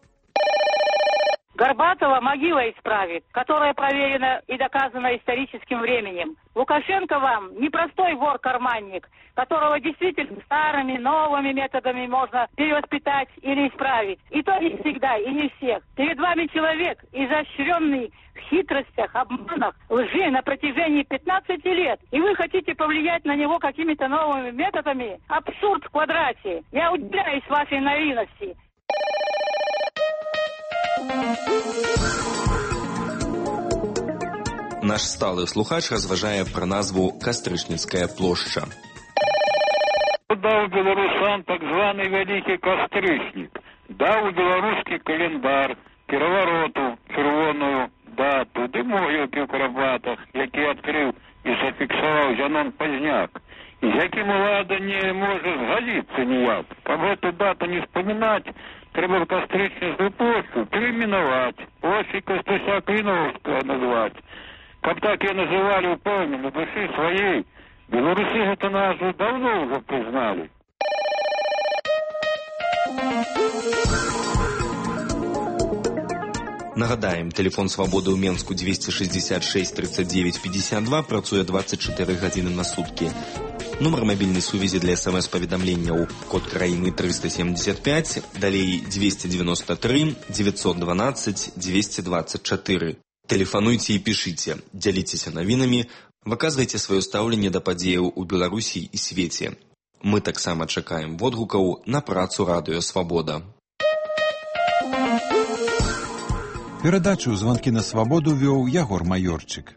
Горбатова могила исправит, которая проверена и доказана историческим временем. Лукашенко вам не простой вор-карманник, которого действительно старыми, новыми методами можно перевоспитать или исправить. И то не всегда, и не всех. Перед вами человек, изощренный в хитростях, обманах, лжи на протяжении пятнадцати лет. И вы хотите повлиять на него какими-то новыми методами? Абсурд в квадрате. Я удивляюсь вашей наивности. Наш сталы слухач разважае пра назву Кастрычніцкая плошча. Даў беларусан так званы вялікі кастрычнік, даў беларускі календар, перавароту, чырвоную дату, ды могілкі ў карабатах, які адкрыў і зафіксаваў Зянон Пазняк, і з якім улада не можа згадзіцца ніяк. Каб гэту дату не спамінаць, трэба кастрычніцкую плошчу перайменаваць, плошчай Кастуся Кліновскага назваць. Каб так і называлі ўпэўнена душы сваей, беларусы гэта назву даўно ўжо прызналі. Нагадаем, телефон свабоды ў Менску двести шестьдесят шесть тридцать девять пятьдесят два працуе двадцать четыре гадзіны на суткі. Нумар мабільнай сувязі для смс-паведамленняў код краіны триста семьдесят пять, далей двести девяносто три девятьсот двенадцать двести двадцать четыре. Тэлефануйце і пішыце, дзяліцеся навінамі, выказвайце сваё стаўленне да падзеяў у Беларусі і свеце. Мы таксама чакаем водгукаў на працу радыё Свабода. Перадачу «Звонкі на свабоду» вёў Ягор Маёрчык.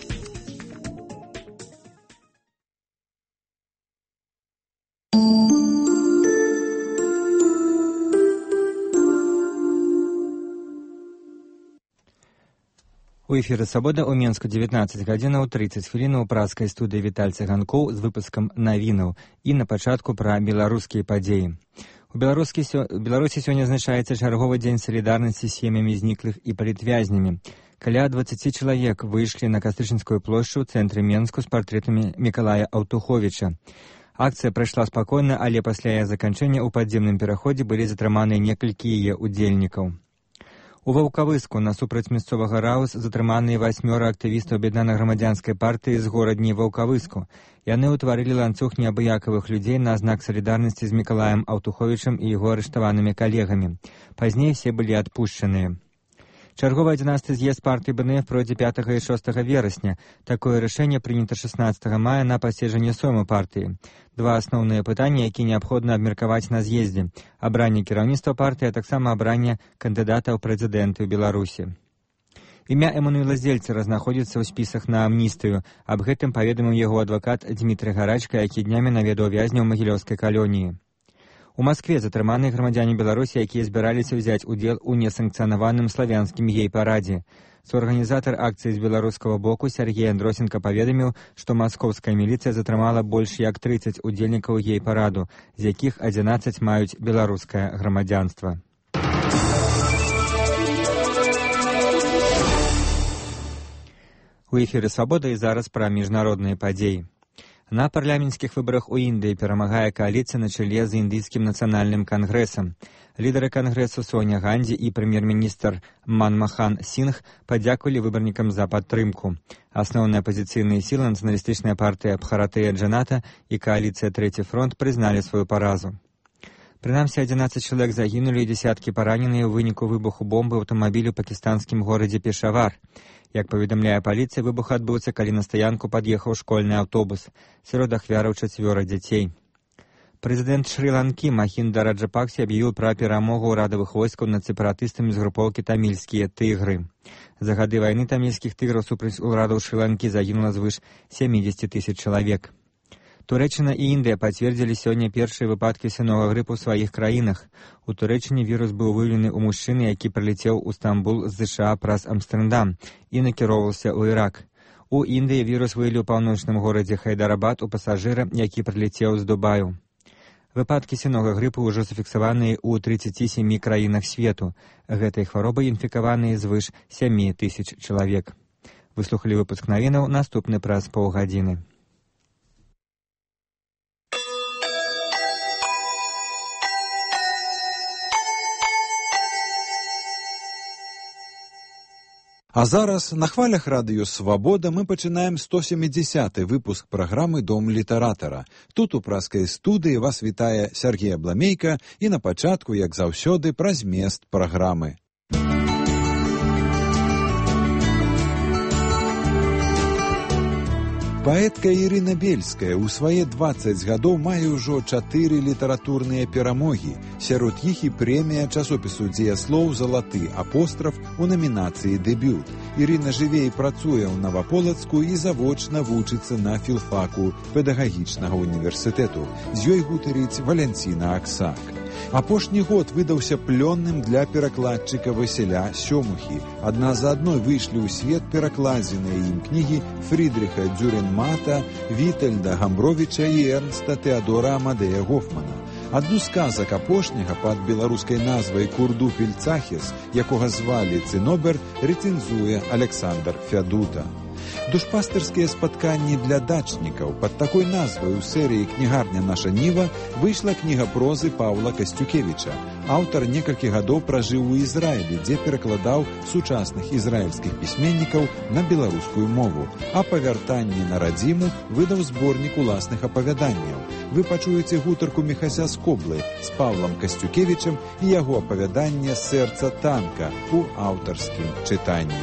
У эфіры «Свабода» ў Менску дзевятнаццаць гадзінаў трыццаць хвілінаў працкай студыі Віталь Цыганкоў з выпускам навінаў і на пачатку пра беларускія падзеі. У Беларусі сёння адзначаецца чарговы дзень салідарнасці з сем'ямі зніклых і палітвязнямі. Каля дваццаць чалавек выйшлі на Кастрычніцкую плошчу ў цэнтры Менску з партрэтамі Мікалая Аўтуховіча. Акцыя прайшла спакойна, але пасля яе заканчэння ў падземным пераходзе былі затрыманыя некалькі яе удзельнікаў. У Ваўкавыску насупраць мясцовага раус затрыманыя васьмёра актывістаў аб'яднана-грамадзянскай партыі з горадні Ваўкавыску. Яны ўтварылі ланцуг неабыякавых людзей на знак салідарнасці з Мікалаем Аўтуховічам і яго арыштаванымі калегамі. Пазней все былі адпушчаныя. Чарговы адзінаццаты з'езд партыі бэ эн эф пройдзе пятага і шостага верасня. Такое рашэнне прынята шаснаццатага мая на паседжанні сойму партыі. Два асноўныя пытанні, якія неабходна абмеркаваць на з'ездзе: абранне кіраўніцтва партыі, а таксама абранне кандыдата ў прэзідэнты ў Беларусі. Імя Эмануэла Зельцера знаходзіцца ў спісах на амністыю. Аб гэтым паведаміў яго адвакат Дмітрый Гарачка, які днямі наведаў вязняў магілёўскай калоніі. У Маскве затрыманыя грамадзяне Беларусі, якія збіраліся ўзяць удзел у несанкцыянаваным славянскім гей-парадзе. Суарганізатар акцыі з беларускага боку Сергей Андросенко паведаміў, што маскоўская міліцыя затрымала больш як трыццаць удзельнікаў гей-параду, з якіх адзінаццаць маюць беларускае грамадзянства. У эфіры «Свабода» і зараз пра міжнародныя падзеі. На парламенцкіх выбарах у Індыі перамагае кааліцыя на чале з індыйскім нацыянальным кангрэсам. Лідары кангрэсу Соня Ганді і прэм'ер-міністр Манмахан Сінгх падзякавалі выбарнікам за падтрымку. Асноўныя апазіцыйныя сілы, нацыяналістычная партыя Бхаратыя Джаната і кааліцыя Трэці фронт прызналі сваю паразу. Прынамсі, адзінаццаць чалавек загінулі і дзесяткі параненыя ў выніку выбуху бомбы аўтамабілю ў пакістанскім горадзе Пешавар. Як паведамляе паліцыя, выбух адбыўся, калі на стаянку пад'ехаў школьны аўтобус. Сярод ахвяраў чацвёра дзяцей. Прэзідэнт Шры-Ланкі Махінда Раджапаксе аб'явіў пра перамогу ўрадавых войскаў над сепаратыстамі з групоўкі тамільскія тыгры. За гады вайны тамільскіх тыграў супраць урадаў Шры-Ланкі загінула звыш сямдзесят тысяч чалавек. Турэччына і Індыя пацвердзілі сёння першыя выпадкі сінога грыпу ў сваіх краінах. У Турэччыне вірус быў выяўлены ў мужчыны, які прылецеў у Стамбул з ЗША праз Амстэрдам і накіроўваўся ў Ірак. У Індыі вірус выявілі ў паўночным горадзе Хайдарабад у пасажыра, які прылецеў з Дубаю. Выпадкі сінога грыпу ўжо зафіксаваныя ў трыццаці сямі краінах свету. Гэтай хваробай інфікаваныя звыш сем тысяч чалавек. Выслухалі выпуск навінаў, наступны праз паўгадзіны. А зараз на хвалях радыё «Свабода» мы пачынаем сто сямідзясяты выпуск праграмы «Дом літаратара». Тут у праскай студыі вас вітае Сергей Абламейка і на пачатку, як заўсёды, пра змест праграмы. Паэтка Ірына Бельская ў свае дваццаць гадоў мае ўжо чатыры літаратурныя перамогі. Сярод іх і прэмія часопісу «Дзеяслоў» «Залаты апостраф» у намінацыі «Дэбют». Ірына жыве і працуе ў Наваполацку і завочна вучыцца на філфаку педагагічнага універсітэту. З ёй гутарыць Валянціна Аксак. Апошні год выдаўся плённым для перакладчыка Васіля Сёмухі. Адна за адной выйшлі ў свет перакладзеныя ім кнігі Фрідрыха Дзюренмата, Вітальда Гамбровіча і Эрнста Тэадора Амадея Гофмана. Адну з казак апошняга пад беларускай назвай «Курдупель Цахес», якога звалі Цынобер, рэцэнзуе Александр Фядута. Душпастырскія спатканні для дачнікаў. Пад такой назвай у серыі «Кнігарня наша Ніва» выйшла кніга прозы Паўла Касцюкевіча. Аўтар некалькі гадоў пражыў у Ізраілі, дзе перакладаў сучасных ізраільскіх пісьменнікаў на беларускую мову. А па вяртанні на радзіму выдаў зборнік уласных апавяданняў. Вы пачуеце гутарку Міхася Скоблы з Паўлам Касцюкевічам і яго апавяданне «Сэрца танка» у аўтарскім чытанні.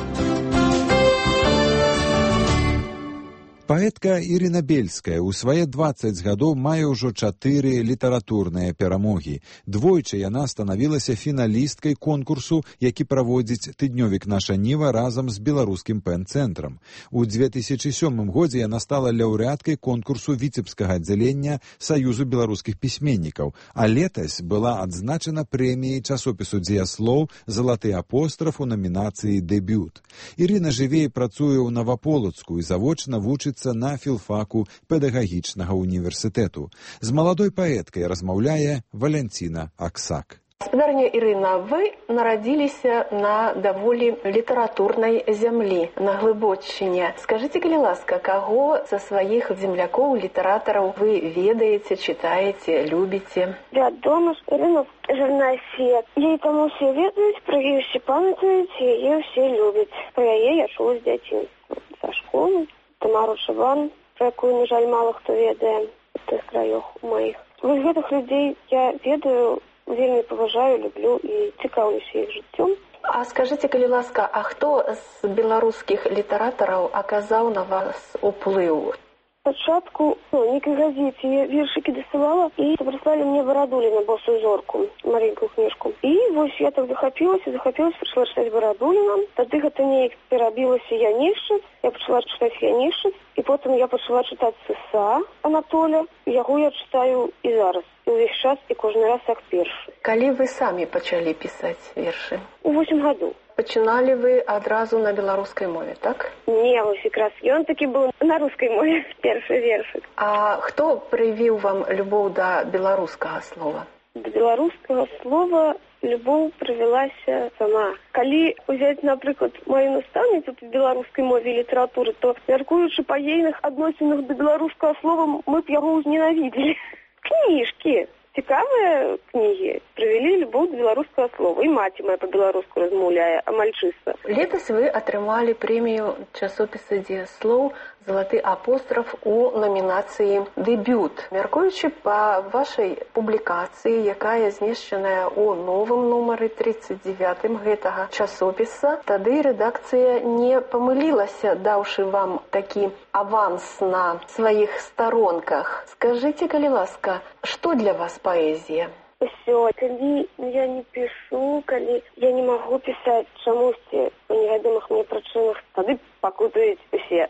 Паэтка Ірына Бельская ў свае дваццаць гадоў мае ўжо чатыры літаратурныя перамогі. Двойчы яна станавілася фіналісткай конкурсу, які праводзіць тыднёвік «Наша Ніва» разам з беларускім пэн-цэнтрам. У две тысячы сёмым годзе яна стала лаўрэаткай конкурсу віцебскага аддзялення Саюзу беларускіх пісьменнікаў, а летась была адзначана прэміяй часопісу «Дзеяслоў» «Залаты апостраф» у намінацыі «Дэбют». Ірына жыве і працуе ў Наваполацку і завочна вучыцца на філфаку педагагічнага універсітэту. З маладой паэткай размаўляе Валянціна Аксак. Гаспадарня Ірына, вы нарадзіліся на даволі літаратурнай зямлі, на Глыбоччыне. Скажыце, калі ласка, каго са сваіх землякоў, літаратараў вы ведаеце, чытаеце, любіце? Вядома, Ірына журналіст. Яе там усе ведаюць, пра яе ўсе памятаюць, яе ўсе любяць. Пра яе я чула з дзяцінства. Са школы. Тамару Шабан, про якую, на жаль, мало хто ведае в тых краёх у маіх. Вось гэтых людзей я ведаю, вельмі паважаю, люблю і цікаўлюся іх жыццём. А скажыце, калі ласка, а хто з беларускіх літаратараў аказаў на вас уплыў? Спачатку, ну, некай газеце я вершыкі дасылала, і прыслалі мне Барадуліна «Босую зорку», маленькую кніжку. І вось я так захапілася, захапілася, пачала чытаць Барадуліна. Тады гэта неяк перабілася Янішчыц, я пачала чытаць Янішчыц, і потым я пачала чытаць Сыса Анатоля. Яго я чытаю і зараз. І ўвесь час, і кожны раз як першы. Калі вы самі пачалі пісаць вершы? У восем гадоў. Пачыналі вы адразу на беларускай мове, так? Не, вось якраз ён такі быў на рускай мове, першы вершык. А хто прывіў вам любоў да беларускага слова? Да беларускага слова любоў прывялася сама. Калі ўзяць, напрыклад, маю настаўніцу па беларускай мове і літаратуры, то, мяркуючы па ейных адносінах да беларускага слова, мы б яго ўзненавідзелі. Кніжкі. Цікавыя кнігі прывялі любоў да беларускага слова. І маці моя па-беларуску размаўляе, амаль чыста. Летась вы атрымалі прэмію часопіса «Дзеяслоў» «Залаты апостраф» у намінацыі «Дэбют». Мяркуючы па вашай публікацыі, якая змешчаная ў новым нумары тридцать девятым гэтага часопіса, тады рэдакцыя не памылілася, даўшы вам такі аванс на сваіх старонках. Скажыце, калі ласка, што для вас паэзія? Усё, калі я не пішу, калі я не магу пісаць чамусьці па невядомых мне прычынах, тады пакутаюць усе.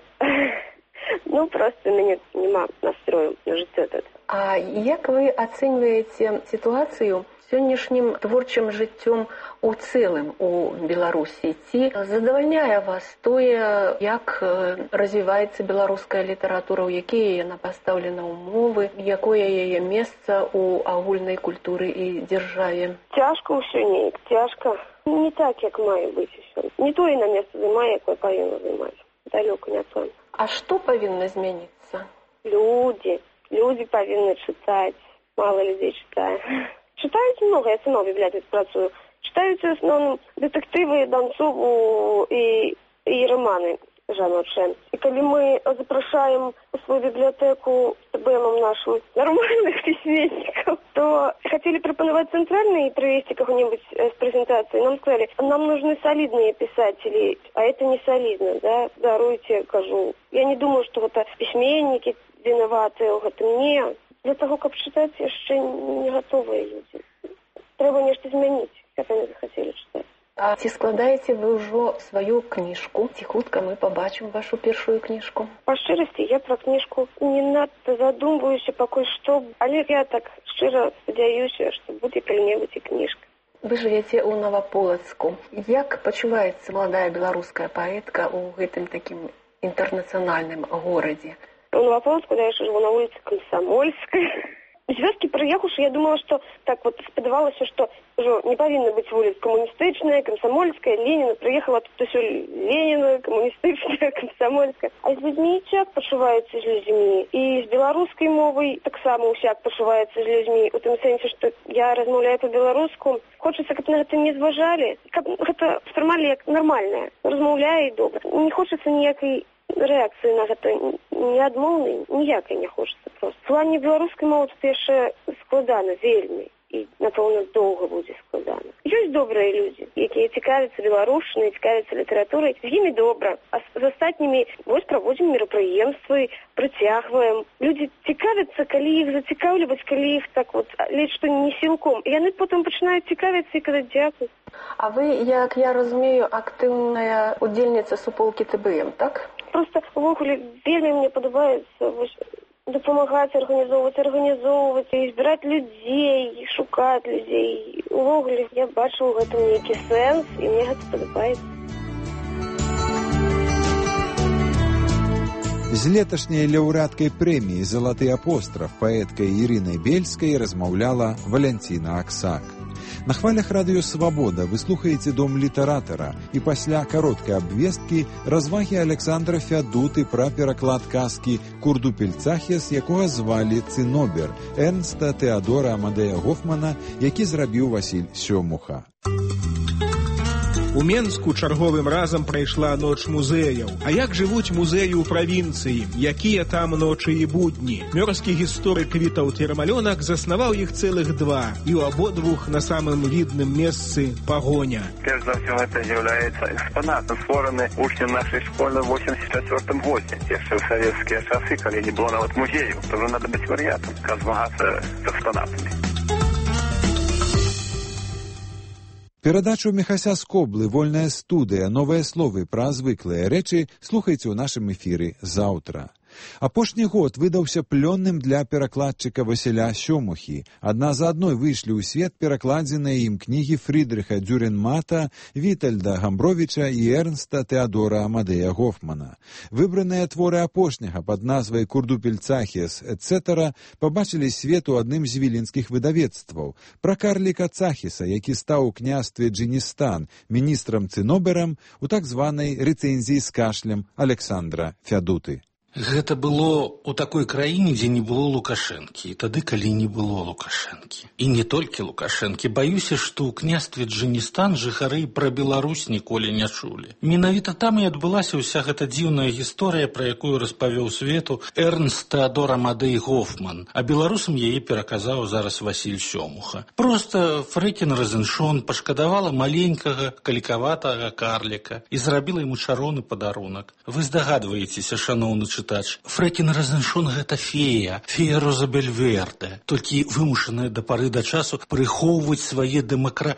Ну, просто у мяне няма настрою на жыццё тут. А як вы ацэньваеце сітуацыю сённяшнім творчым жыццём у цэлым у Беларусі? Ці задавальняе вас тое, як развіваецца беларуская літаратура, у якія яна пастаўлена ўмовы, якое яе месца ў агульнай культуры і дзяржаве? Цяжка ўсё неяк, цяжка. Не так, як мае быць усё. Не тое на месца займае, якое павінна займаць. Далёка не то. А што павінна змяніцца? Людзі. Людзі павінны чытаць. Мала людзей чытае. Чытаюць много, я сама в бібліятэцы працую. Чытаюць у асноўным дэтэктывы, Данцову і, і романы жаночыя. І калі мы запрашаем у свою бібліятэку ТБМам нашым нормальных пісьменнікаў, что хотели пропоновать центральный и провести какую-нибудь э, презентацию. Нам сказали, нам нужны солидные писатели, а это не солидно, да, даруйте, кажу. Я не думаю, что вот письменники виноваты в этом. Не, для того, как читать, еще не готовые люди. Треба нечто изменить, как они захотели читать. А ці складаєте ви вже свою книжку? Ці хутка ми побачимо вашу першу книжку. По щирості, я про книжку не надто задумываюся поки що, але я так щиро сподіваюся, що буде коли-небудь і книжка. Ви живете у Новополоцку. Як почувається молода білоруська поетка у гэтым таким інтернаціональним городі? У Новополоцку, да, я живу на улице Комсомольской. Звездки приехавши, я думала, что так вот сподавалось, что не повинна быть улица коммунистичная, комсомольская, Ленина. Приехала тут все Ленина, коммунистичная, комсомольская. А з людьми всяк пошивається з людьми. І з білоруською мовою так само усяк пошивається з людьми. У тому сенсі, що я розмовляю по-білоруську. Хочеться, щоб на це не зважали. Щоб це сприймали як нормальне. Розмовляю і добре. Не хочеться ніякої реакції на це, ні адмовної, ніякої не хочеться просто. В плані білоруської мови тут ще складано, вельми. І, напевно, довго буде складано. Є добрі люди, які цікавляться білорусиною, цікавляться літературою. З ними добре. А з остальними ось проводимо мероприємства, притягуємо. Люди цікавляться, коли їх зацікавлювати, коли їх так от, ледь що не силком. І вони потім починають цікавитися і казати дякую. А ви, як я розумію, активна удільниця суполки Т Б М, так? Просто ввогуле вельми мені подобається допомагати, організовувати, організовувати, і збирати людей, і шукати людей. Увогуле я бачу в цьому некий сенс, і мені це подобається. З леташняй лаўрэаткай прэміі «Залаты апостраф» паэткай Ірынай Бельскай размаўляла Валянціна Аксак. На хвалях радыё «Свабода» вы слухаеце «Дом літаратара» і пасля кароткай абвесткі развагі Александра Фядуты пра пераклад казкі «Курдупельцахес», якога звалі Цынобер, Эрнста Тэадора Амадея Гофмана, які зрабіў Васіль Сёмуха. У Менску чарговым разам прайшла ноч музеяў. А як жывуць музеі ў правінцыі? Якія там ночы і будні? Мёрзкі гісторык Вітаўт Ермалёнак заснаваў іх цэлых два. І ў абодвух на самым відным месцы пагоня. Перш за ўсё гэта з'яўляецца экспанат, створаны вучнем нашай школы ў восемьдесят четвёртым годзе. Яшчэ ў савецкія часы, калі не было нават музею, то ўжо надо быць варыятам, каб змагацца з экспанатамі. Перадачу Міхася Скоблы «Вольная студыя. Новыя словы пра звыклыя рэчы» слухайце ў нашым эфіры заўтра. Апошні год выдаўся плённым для перакладчыка Васіля Сёмухі. Адна за адной выйшлі ў свет перакладзеныя ім кнігі Фрідрыха Дюренмата, Вітальда Гамбровіча і Эрнста Тэадора Амадея Гофмана. Выбраныя творы апошняга пад назвай «Курдупельцахес, et cetera» пабачылі свет у адным з віленскіх выдавецтваў. Пра карліка Цахіса, які стаў у княстве Джиністан міністрам Цыноберам у так званай рэцэнзіі з кашлем Александра Фядуты. Гэта было ў такой краіне, дзе не было Лукашэнкі, і тады, калі не было Лукашэнкі. І не толькі Лукашэнкі. Баюся, што ў княстве Джиністан жыхары пра Беларусь ніколі не чулі. Менавіта там і адбылася ўся гэта дзіўная гісторыя, пра якую распавёў свету Эрнст Тэадор Амадей Гофман, а беларусам яе пераказаў зараз Васіль Сёмуха. Проста Фрэкін Розеншон пашкадавала маленькага, калікаватага карліка і зрабіла яму чароўны падарунак. Вы здагадваецеся, шаноўны чытач, Фрэкін Розеншон – гэта фея, фея Роза Бельверде, толькі вымушаная да пары да часу прыхоўваць свае дэмакра...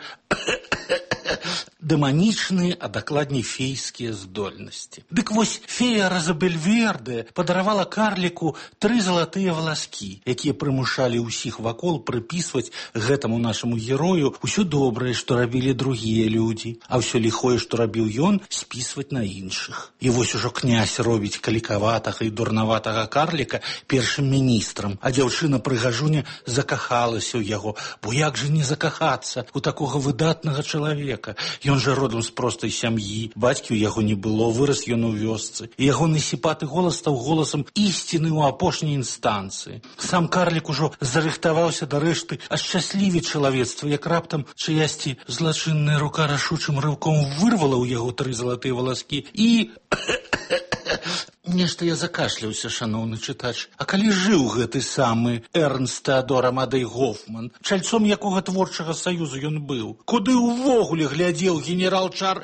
дэманічныя, а дакладней фейскія здольнасці. Дык вось фея Роза Бельверде падаравала карліку тры залатыя валаскі, якія прымушалі ўсіх вакол прыпісваць гэтаму нашаму герою ўсё добрае, што рабілі другія людзі, а ўсё ліхое, што рабіў ён, спісваць на іншых. І вось ужо князь робіць калікаватага і дурнаватага карліка першым міністрам, а дзяўчына-прыгажуня закахалася ў яго, бо як жа не закахацца ў такога выдатнага чалавека? Ён жа родам з простай сям'і, бацькі ў яго не было, вырас ён у вёсцы, і ягоны сіпаты голас стаў голасам ісціны ў апошняй інстанцыі. Сам карлік ужо зарыхтаваўся да рэшты ашчаслівіць чалавецтва, як раптам чыясьці злачынная рука рашучым рыўком вырвала ў яго тры залатыя валаскі і... Нешта я закашляўся, шаноўны чытач. А калі жыў гэты самы Эрнст Тэадор Амадэй Гофман, чальцом якога творчага саюзу ён быў? Куды ўвогуле глядзеў генерал Чар...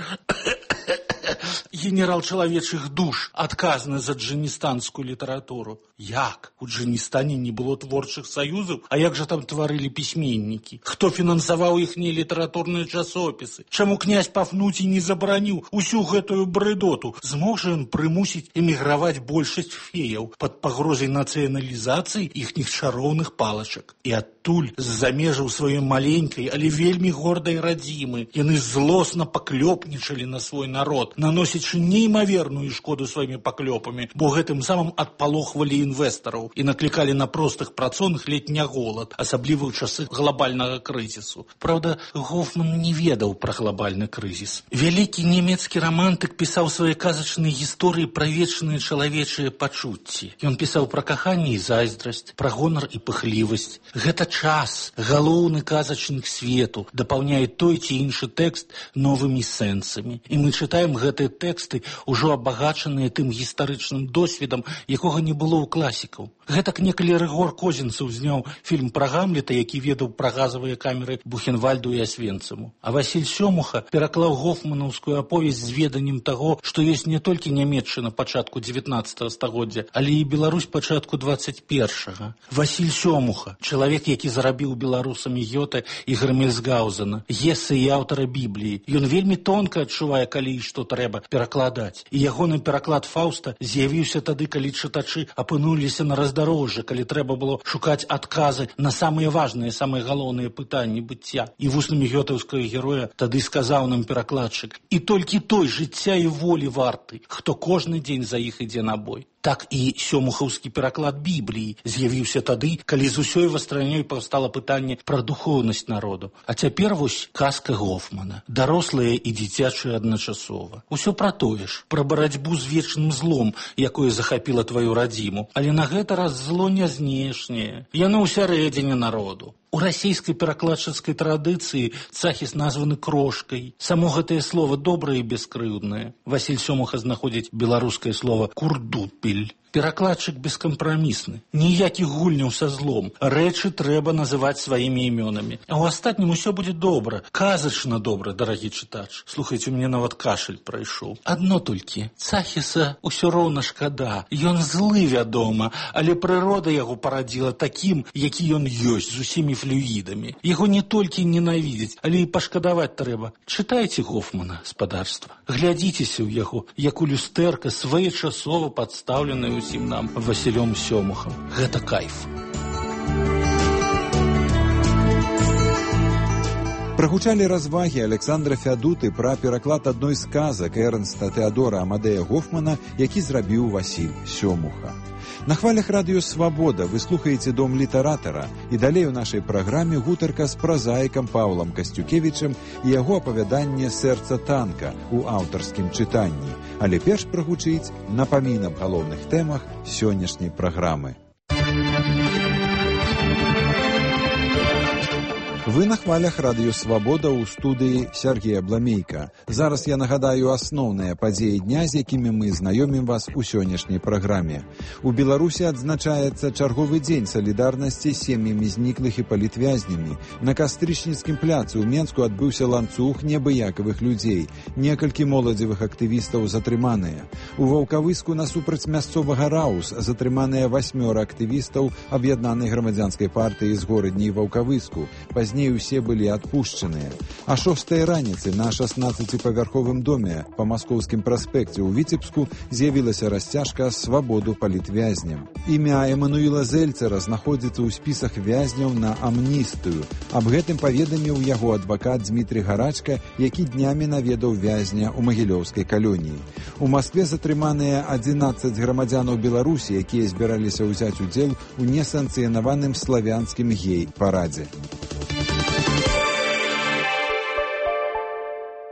генерал чалавечых душ, адказны за джаністанскую літаратуру? Як? У Джаністане не было творчых саюзаў? А як жа там тварылі пісьменнікі? Хто фінансаваў іхнія літаратурныя часопісы? Чаму князь Пафнуцій не забараніў усю гэтую брыдоту? Змог жа ён прымусіць эміграваць большасць феяў пад пагрозай нацыяналізацыі іхніх чароўных палачак. І адтуль, з-за межаў сваёй маленькай, але вельмі гордай радзімы, яны злосна паклёпнічалі на свой народ, наносячы неймаверную шкоду сваімі паклёпамі, бо гэтым самым адпалохвалі інвестараў і наклікалі на простых працоўных ледзь не голад, асабліва ў часы глобальнага крызісу. Праўда, Гофман не ведаў пра глобальны крызіс. Вялікі нямецкі рамантык пісаў свае казачныя гісторыі пра вечныя чалавечыя пачуцці. Ён пісаў пра каханне і зайздрасць, пра гонар і пыхлівасць. Гэта час, галоўны казачнік свету, дапаўняе той ці іншы тэкст новымі сэнсамі. І мы чытаем гэтыя тэксты, ужо абагачаныя тым гістарычным досведам, якога не было ў класікаў. Гэтак некалі Рыгор Козінцаў зняў фільм пра Гамлета, які ведаў пра газавыя камеры Бухенвальду і Асвенцыму. А Васіль Сёмуха пераклаў гофманаўскую аповесць з веданнем таго, што ёсць не толькі Нямецчына пачатку дзевятнаццатага стагоддзя, але і Беларусь пачатку дваццаць першага. Васіль Сёмуха, чалавек, які зарабіў беларусамі Гёте і Грэмельсгаузена, Гессе і аўтара Бібліі. Ён вельмі тонка адчувае, калі і што трэба перакладаць. І ягоны пераклад Фаўста з'явіўся тады, калі чытачы апынуліся на раздарожжы, калі трэба было шукаць адказы на самыя важныя, самыя галоўныя пытанні быцця. І вуснамі гётаўскага героя тады сказаў нам перакладчык: «І толькі той жыцця і волі варты, хто кожны дзень за іх ідзе на бой». Так і сёмухаўскі пераклад Бібліі з'явіўся тады, калі з усёй вастранёй паўстала пытанне пра духоўнасць народу. А цяпер вось казка Гофмана, дарослая і дзіцячая адначасова. Усё пра тое ж, пра барацьбу з вечным злом, якое захапіла тваю радзіму. Але на гэты раз зло не знешняе, яно ўсярэдзіне народу. У расійскай перакладчыцкай традыцыі Цахіс названы крошкай. Само гэтае слово добрае і бескрыўднае. Васіль Сёмуха знаходзіць беларускае слово курдупель. Перакладчык бескампрамісны. Ніякіх гульняў са злом. Рэчы трэба называць сваімі імёнамі. А ў астатнім усё будзе добра. Казачна добра, дарагі чытач. Слухайце, у мяне нават кашель прайшоў. Адно толькі. Цахіса ўсё роўна шкада. Ён злы, вядома, але прырода яго парадзіла такім, які ён ёсць, з усімі флюідамі. Яго не толькі ненавідзець, але і пашкадаваць трэба. Чытайце Гофмана, спадарства. Глядзіцеся ў яго, як у люстэрка, своечасова падстаўленая усім нам Васілём Сёмухам. Гэта кайф. Прагучалі развагі Александра Фядуты пра пераклад адной з казак Эрнста Тэадора Амадэя Гофмана, які зрабіў Васіль Сёмуха. На хвалях радыё «Свабода» вы слухаеце «Дом літаратара», і далей у нашай праграме гутарка з празаікам Паўлам Касцюкевічам і яго апавяданне «Сэрца танка» у аўтарскім чытанні. Але перш прагучыць напамін аб галоўных тэмах сённяшняй праграмы. Вы на хвалях радыё «Свабода» ў студыі Сергея Бламейка. Зараз я нагадаю асноўныя падзеі дня, з якімі мы знаёмім вас у сённяшняй праграме. У Беларусі адзначаецца чарговы дзень салідарнасці з сем'ямі зніклых і палітвязнямі. На кастрычніцкім пляцы ў Менску адбыўся ланцуг небыякавых людзей. Некалькі моладзевых актывістаў затрыманыя. У Ваўкавыску насупраць мясцовага Раус затрыманыя васьмёра актывістаў аб'яднанай грамадзянскай партыі з горадні Ваўкавыску. Пазней усе былі адпушчаныя. А шостай раніцы на шаснаццаціпавярховым доме па Маскоўскім праспекце ў Віцебску з'явілася расцяжка «Свабоду палітвязням». Імя Эмануіла Зельцера знаходзіцца ў спісах вязняў на амністыю. Аб гэтым паведаміў яго адвакат Дмітрий Гарачка, які днямі наведаў вязня ў Магілёўскай калоніі. У Маскве затрыманыя адзінаццаць грамадзянаў Беларусі, якія збіраліся ўзяць удзел у несанкцыянаваным славянскім гей-парадзе.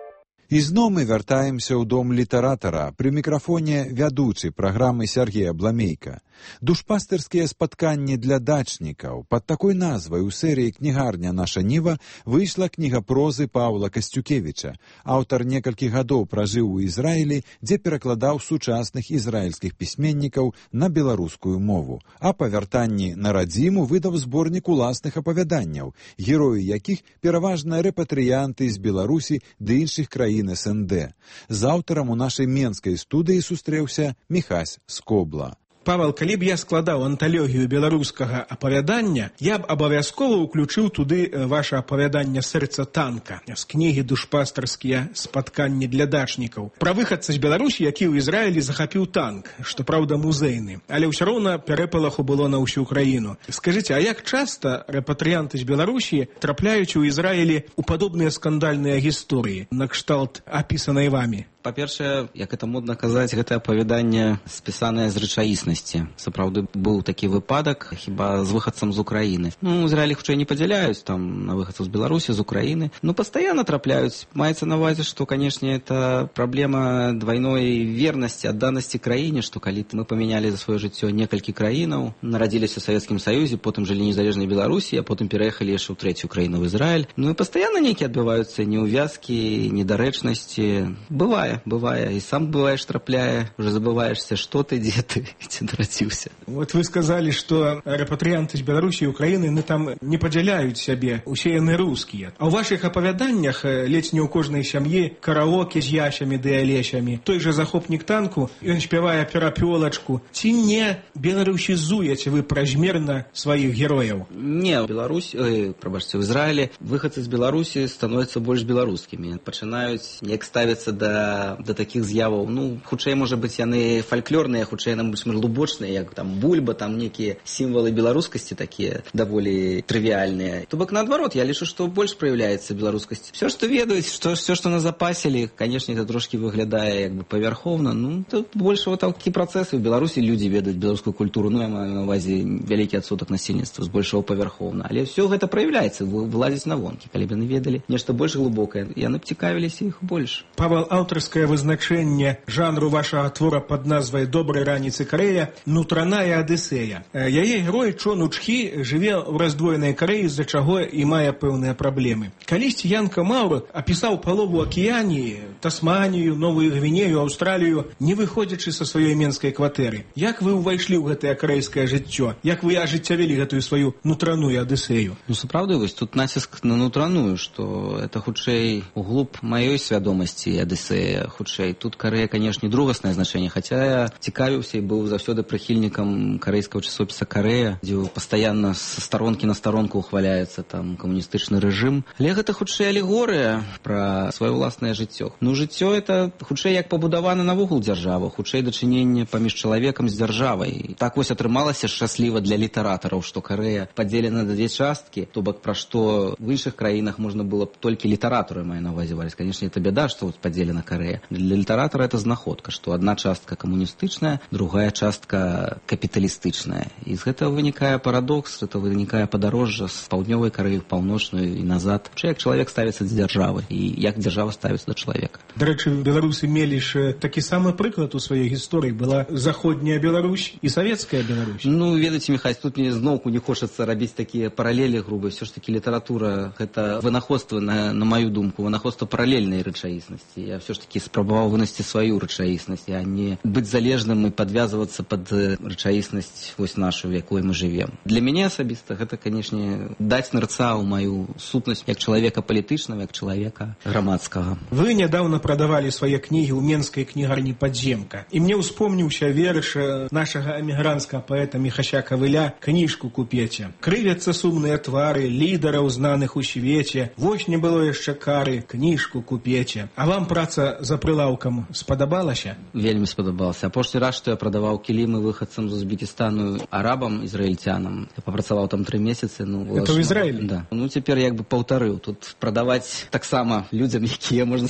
Ізноў мы вяртаемся ў дом літаратара. Пры мікрафоне вядучы праграмы Сергей Абламейка. Душпастырскія спатканні для дачнікаў. Пад такой назвай у серыі «Кнігарня наша Ніва» выйшла кніга прозы Паўла Касцюкевіча. Аўтар некалькі гадоў пражыў у Ізраілі, дзе перакладаў сучасных ізраільскіх пісьменнікаў на беларускую мову. А па вяртанні на радзіму выдаў зборнік уласных апавяданняў, героі якіх пераважна рэпатрыянты з Беларусі ды іншых краін эс эн дэ. З аўтарам у нашай менскай студыі сустрэўся Міхась Скобла. Павел, калі б я складаў анталогію беларускага апавядання, я б абавязкова ўключыў туды ваша апавяданне «Сэрца танка» з кнігі «Душпастарскія спатканні для дачнікаў». Пра выхадца з Беларусі, які ў Ізраілі захапіў танк, што, праўда, музейны. Але ўсё роўна перапалаху было на ўсю краіну. Скажыце, а як часта рэпатрыянты з Беларусі трапляюць у Ізраілі ў падобныя скандальныя гісторыі, накшталт апісанай вамі? Па-першае, як это модна казаць, гэта апавяданне спісанае з рэчаіснасці. Сапраўды быў такі выпадак, хіба з выхадцам з Украіны. Ну, Ізраілі хутчэй не падзяляюць там на выхадцаў з Беларусі, з Украіны. Ну, пастаянна трапляюць. Маецца на ўвазе, што, канешне, это праблема двайной вернасці, адданасці краіне, што калі мы памянялі за сваё жыццё некалькі краінаў, нарадзіліся ў Савецкім Саюзе, потым жылі незалежнай Беларусі, а потым пераехалі яшчэ ў трэцюю краіну в Ізраіль. Ну і пастаянна нейкія адбываюцца неўвязкі, недарэчнасці. Бывае. Бывае, і сам бываеш трапляе, уже забываешься, што ты, дзе ты, ці нарадзіўся. Вот вы сказалі, што рэпатрыянты з Беларусі і Украіны не там не падзяляюць сябе, усе яны рускія. А ў вашых апавяданнях ледзь не ў кожнай сям'і караоке з ясямі ды алесямі. Той жа захопнік танку, ён спявае перапёлачку. Ці не беларусізуеце вы празмерна сваіх герояў? Не, Беларусь, ой, прабачце, ў Ізраілі выхадцы з Беларусі становяцца больш беларускімі. Пачынаюць неяк ставіцца да да такіх з'яваў, ну, хутчэй, можа быць, яны фальклорныя, хутчэй, яны больш глубочныя, як там бульба, там некія сімвалы беларускасці такія даволі трывіальныя. То бок, наадварот, я лічу, што больш праяўляецца беларускасць. Все, што ведаюць, што, все, што назапасілі, канешне, это трошкі выглядае як бы павярхоўна. Ну, тут больш вот такі працэсы. У Беларусі людзі ведаюць беларускую культуру, ну, я маю на ўвазе вялікі адсотак насельніцтва, збольшага павярхоўна. Але все гэта праяўляецца, вылазіць на вонкі. Калі б яны ведалі нешта больш глыбокае, яны б цікавіліся іх больш. Павел, аўтарскае вызначэнне жанру вашага твора пад назвай «Добрай раніцы Карэя» «Нутраная Адысея». Яе герой Чон Учхі жыве ў раздвоенай Карэі, з-за чаго і мае пэўныя праблемы. Калісьці Янка Маўр апісаў палову Акіяніі, Тасманію, Новую Гвінею, Аўстралію, не выходзячы са сваёй менскай кватэры. Як вы ўвайшлі ў гэтае карэйскае жыццё? Як вы ажыццявілі гэтую сваю нутраную Адысею? Ну, сапраўды, вось тут націск на нутраную, што это хутчэй углуб маёй свядомасці Адысея. Хутчэй. Тут Карэя, канешне, другаснае значэнне, хаця я цікавіўся і быў заўсёды прыхільнікам карэйскага часопіса «Карэя», дзе пастаянна са старонкі на старонку ухваляецца там камуністычны рэжым. Але гэта хутчэй алегорыя пра сваё ўласнае жыццё. Ну, жыццё это хутчэй як пабудавана навогул дзяржава, хутчэй дачыненне паміж чалавекам з дзяржавай. Так вось атрымалася шчасліва для літаратараў, што Карэя падзелена на дзве часткі, то бок пра што в іншых краінах можна было б толькі літаратары, маю на ўвазе варыць. Канешне, это бяда, што вот падзелена Карэя. Для літаратара это знаходка, што адна частка камуністычная, другая частка капіталістычная. І з гэтага вынікае парадокс, гэта вынікае падарожжа з паўднёвай Карэі в паўночную і назад. Чы як чалавек ставіцца да дзяржавы і як дзяржава ставіцца да чалавека. Дарэчы, беларусы мелі ж такі самы прыклад у сваёй гісторыі. Была заходняя Беларусь і савецкая Беларусь. Ну, ведаеце, Міхась, тут мне зноўку не хочацца рабіць такія паралелі грубыя. Все ж таки літаратура гэта вынаходства, на, на маю думку, вынаходства паралельнай рэчаіснасці. Я все ж таки спрабаваў вынесці сваю рэчаіснасць, а не быць залежным і падвязвацца пад рэчаіснасць вось нашу, в якой мы жывем. Для мяне асабіста гэта, канешне, даць нырца ў маю сутнасць як чалавека палітычнага, як чалавека грамадскага. Вы нядаўна прадавалі свае кнігі ў менскай кнігарні «Падземка». І мне ўспомніўся верш нашага эмігранцкага паэта Міхася Кавыля «Кніжку купеце». Крывяцца сумныя твары лідараў знаных у свеце. Вось не было яшчэ кары, кніжку купеце. А вам праца за прылаўкам спадабалася? Вельмі спадабалася. Апошні раз, што я прадаваў кілімы выхадцам з Узбекістану арабам, ізраільцянам. Я папрацаваў там тры месяцы. Ну, это ў Ізраілі? Да. Ну, цяпер як бы паўтарыў. Тут прадаваць таксама людзям, якія, можна сказаць, вынайшлі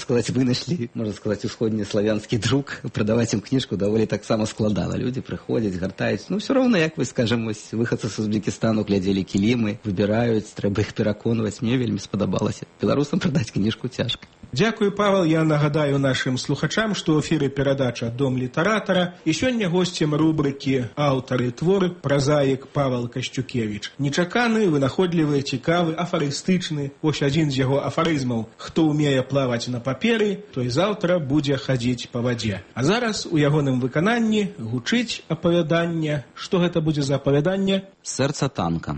знайшлі, можна сказаць, усходні славянскі друк. Прадаваць ім кніжку даволі таксама складана. Людзі прыходзяць, гартаюць. Ну, все роўна, як вы, скажем, выхадцы з Узбекістану глядзелі кілімы, выбіраюць, трэба іх пераконваць. Мне вельмі спадабалася. Беларусам прадаць кніжку цяжка. Дзякуй, Павел. Я нагадаю нашым слухачам, што ў эфіры перадача «Дом літаратара» і сёння госцем рубрыкі «Аўтары творы» празаік Павел Касцюкевіч. Нечаканы, вынаходлівы, цікавы, афарыстычны. Вось адзін з яго афарызмаў: «Хто ўмее плаваць на паперы, той заўтра будзе хадзіць па вадзе». А зараз у ягоным выкананні гучыць апавяданне. Што гэта будзе за апавяданне? «Сэрца танка».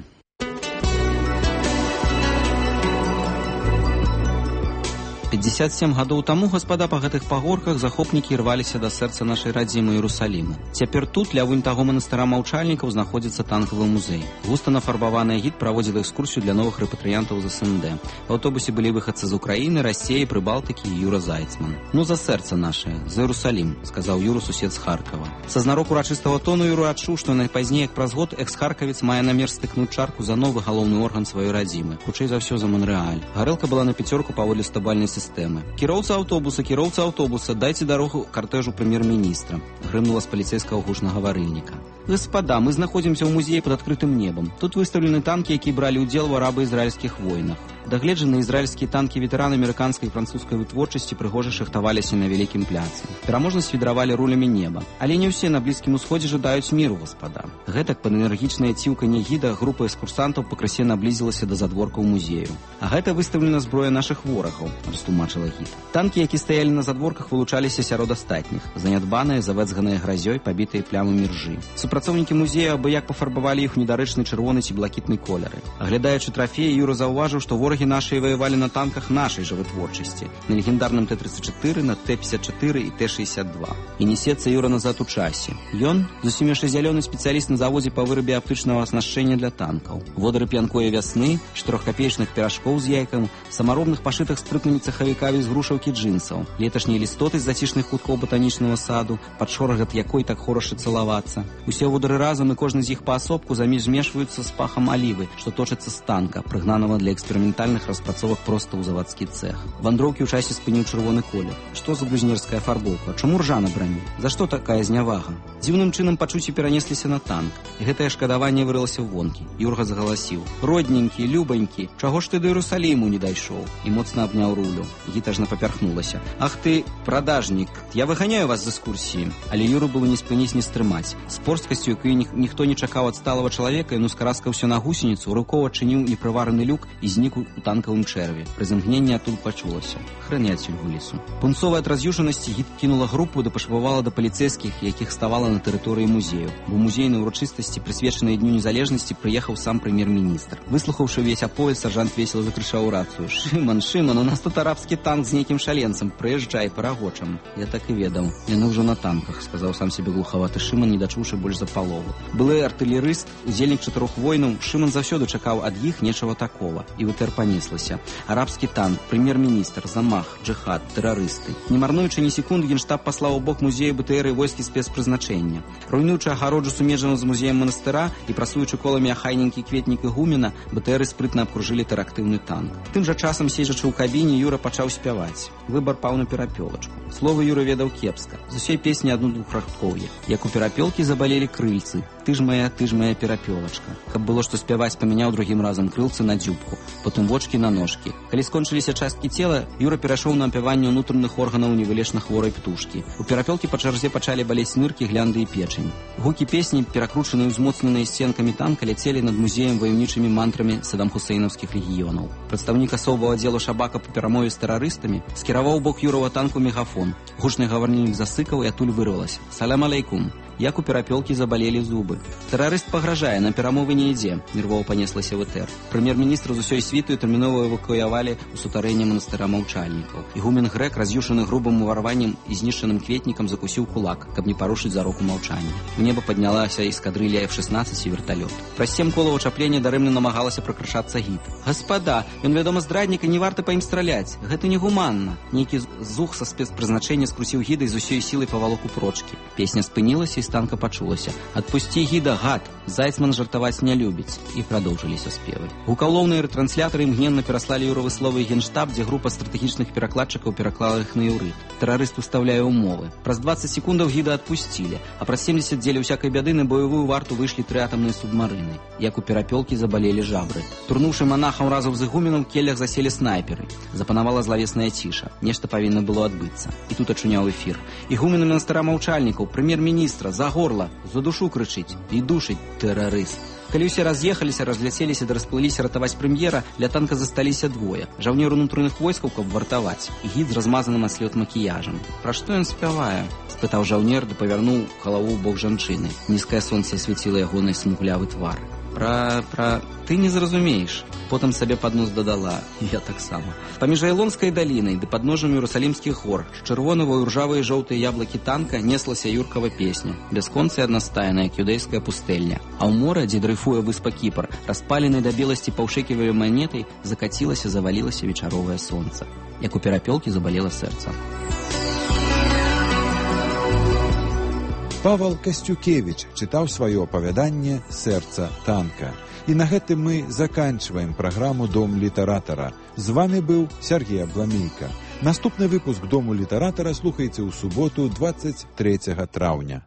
пятьдесят семь гадоў таму, гаспада, па гэтых пагорках захопнікі ірваліся да сэрца нашай радзімы Іерусаліму. Цяпер тут, ля вунь таго манастыра маўчальнікаў, знаходзіцца танкавы музей. Густа нафарбаваны гід праводзіў экскурсію для новых рэпатрыянтаў з эс эн дэ. В аўтобусе былі выхадцы з Украіны, Расіі, Прыбалтыкі і Юра Зайцман. «Ну, за сэрца нашае, за Іерусалім», сказаў Юру сусед з Харкава. Са знарок урачыстага тону Юра адчуў, што найпазней, як праз год, экс-харкавец мае намер стыкнуць чарку за новы галоўны орган сваёй радзімы. Хутчэй за ўсё за Монрэаль. Гарэлка была на пяцёрку паводле стабальнай сістэмы. «Кіроўца аўтобуса, кіроўца аўтобуса, дайце дарогу картэжу прэм'ер-міністра», грымнула з паліцэйскага гучнага варыльніка. «Гаспада, мы знаходзімся ў музеі пад адкрытым небам. Тут выстаўлены танкі, якія бралі ўдзел у араба-ізраільскіх войнах. Дагледжаныя ізраільскія танкі ветэраны амерыканскай і французскай вытворчасці прыгожа шахтаваліся на вялікім пляцы. Пераможна свідравалі рулямі неба. Але не ўсе на Блізкім усходзе жадаюць міру, гаспада». Гэтак пад энергічнае ціўканне гіда група экскурсантаў пакрысе наблізілася да задворкаў музею. «А гэта выстаўлена зброя нашых ворагаў», растлумачыла гід. Танкі, які стаялі на задворках, вылучаліся сярод астатніх, занядбаныя, завэцганыя гразёй, пабітыя плямамі ржы. Супрацоўнікі музея абы-як пафарбавалі іх у недарэчны чырвоны ці блакітны колеры. Аглядаючы трафеі, Юра заўважыў, што ворагі нашыя ваявалі на танках нашай жа вытворчасці, на легендарным тэ тридцать чатыры, на тэ пятьдесят четыре і тэ шестьдесят два. І несецца Юра назад у часе. Ён зусім яшчэ зялёны спецыяліст на заводзе па вырабе аптычнага аснашчэння для танкаў. Водары п'янкое вясны, чатырохкапеечных пірашкоў з яйкам, самаробных пашытых спрытнымі цехавікамі з грушаўкі джинсаў, леташнія лістоты з зацішных куткоў ботанічнага саду, пад шорагат якой так хораша цалавацца. Усе водары разам і кожны з іх паасобку змешваюцца з пахам алівы, што точыцца з танка, прыгнанага для эксперыментальных распрацовак проста ў завадскі цэх. Вандроўкі ў часе спыніў чырвоны колер. Што за блюзнерская фарбоўка? Чаму ржа на брані? За што такая знявага? Дзіўным чынам пачуцці перанесліся на танк, і гэтае шкадаванне вырылася вонкі. Юрга загаласіў: «Родненькі, любанькі, чаго ж ты да Іерусаліму не дайшоў?» І моцна абняў рулю. Гітажна папярхнулася. «Ах ты, прадажнік, я выганяю вас з экскурсіі». Але Юру было не спыніць, не стрымаць. З порсткасцю, якой ніх, ніхто не чакаў ад сталага чалавека, ён ускараскаўся на гусеніцу, рукою адчыніў непрывараны люк і знік у танкавым чэрве. Пры замкненні адтуль пачулася: «Храня адсюль вылезу». Пунцовая ад раз'юшанасці гід кінула групу, да пашпавала да паліцэйскіх, якіх ставала на тэрыторыі музею. Бо музейнай урачыстасці, прысвечанай Дню незалежнасці, прыехаў сам прэм'ер-міністр. Выслухаўшы ўвесь аповед, сяржант весела закрычаў у рацыю: «Шыман, Шыман, у нас тут арабскі танк з нейкім шаленцам, прыязджай, парагочам». «Я так і ведаў, яны ўжо на танках», сказаў сам себе глухаваты Шыман, не дачуўшы больш за палову. Былы артылерыст, удзельнік чатырох войнаў, Шыман заўсёды чакаў ад іх нечага такого. І вытэр панеслася. Арабскі танк, прэм'ер-міністр, замах, джихад, тэрарысты. Не марнуючы ні секунды, генштаб паслаў у бок музея бэ тэ эр і войскі спецпрызначэння. Руйнуючы агароджу сумежаную з музеем манастыра і прасуючы коламі ахайненькі кветнік ігумена, бэ тэ эры спрытна абкружылі тэрактыўны танк. Тым жа часам, седзячы ў кабіне, Юра пачаў спяваць. Выбар паў на перапёлачку. Словы Юра ведаў кепска. З усёй песні адну двухрадкоўе. Як у перапёлкі забалелі крыльцы. «Ты ж моя, ты ж моя перапёлачка». Каб было што спяваць, памяняў другім разам крылцы на дзюбку, потым вочкі на ножкі. Калі скончыліся часткі цела, Юра перайшоў на апяванне ўнутраных органаў невылечна хворай птушкі. У перапёлкі па чарзе пачалі балець ныркі, глянды і печань. Гукі песні, перакручаныя ўзмоцненыя сценкамі танка, ляцелі над музеем ваяўнічымі мантрамі саддам-хусейнаўскіх легіёнаў. Прадстаўнік асобавага аддзелу Шабака па перамове з тэрарыстамі скіраваў бок Юрова танку мегафон. Гучны гаварнік засыкаў, і адтуль вырвалася: «Салям алейкум». Як у перапёлкі забалелі зубы. «Тэрарыст пагражае, на перамовы не ідзе», нервова панеслася вэ тэ эр. Прэм'ер-міністр з усёй світаю тэрмінова эвакуявалі ў сутарэнне манастыра маўчальнікаў. Ігумен Грэк, раз'юшаны грубым уварваннем і знішчаным кветнікам, закусіў кулак, каб не парушыць зароку маўчання. У неба паднялася эскадрылля эф шестнадцать і верталёт. Праз сем колаў ачаплення дарэмна намагалася пракрачацца гід. «Гаспада, ён, вядома, здраднік, і не варта па ім страляць. Гэта негуманна». Нейкі зух са спецпрызначэння скрусіў гіда і з усёй сілай павалок у прочкі. Песня спынілася, і з танка пачулася: «Адпусці гіда, гад! Зайцман жартаваць не любіць». І прадоўжыліся спевы. Гукалоўныя рэтрансляторы імгненна пераслалі юровы словы генштаб, дзе група стратэгічных перакладчыкаў пераклала іх на іўрыт. Тэрарыст устаўляе ўмовы. Праз дваццаць секундаў гіда адпусцілі, а праз семдзесят дзеля ўсякай бяды на баявую варту выйшлі тры атамныя субмарыны. Як у перапёлкі забалелі жабры. Турнуўшы манахам разам з ігуменам, келлях заселі снайперы. Запанавала злавесная ціша. Нешта павінна было адбыцца. І тут ачуняў эфір. Ігумены манастыра маўчальнікаў, прэм'ер-міністра, за горла, за душу крычыць і душыць тэрарыст. Калі ўсе раз'ехаліся, разляцеліся да расплыліся ратаваць прэм'ера, ля танка засталіся двое. Жаўнер унутраных войскаў, каб вартаваць, і гід з размазаным аслёт макіяжам. Пра што ён спявае? Спытаў жаўнер, да павярнуў галаву ў бок жанчыны. Нізкае сонца асвяціла ягонай смуглявы твар. Пра... пра... ты не зразумееш. Потым сабе пад нос дадала, я таксама. Паміж Айлонскай далінай ды падножжам Іерусалімскіх гор, чырвонавыя ўржавыя жоўтыя яблыкі танка неслася юркава песня, бясконцая аднастайная, як юдэйская пустэльня. А ў мора, дзе дрейфуе выспа Кіпр, распаленай да беласці паўшэківай манетай, закацілася, завалілася вечаровае сонца. Як у перапёлкі забалела сэрца. Павел Касцюкевіч чытаў сваё апавяданне «Сэрца танка». І на гэтым мы заканчваем праграму «Дом літаратара». З вами быў Сергей Абламейка. Наступны выпуск «Дому літаратара» слухайце ў суботу дваццаць трэцяга траўня.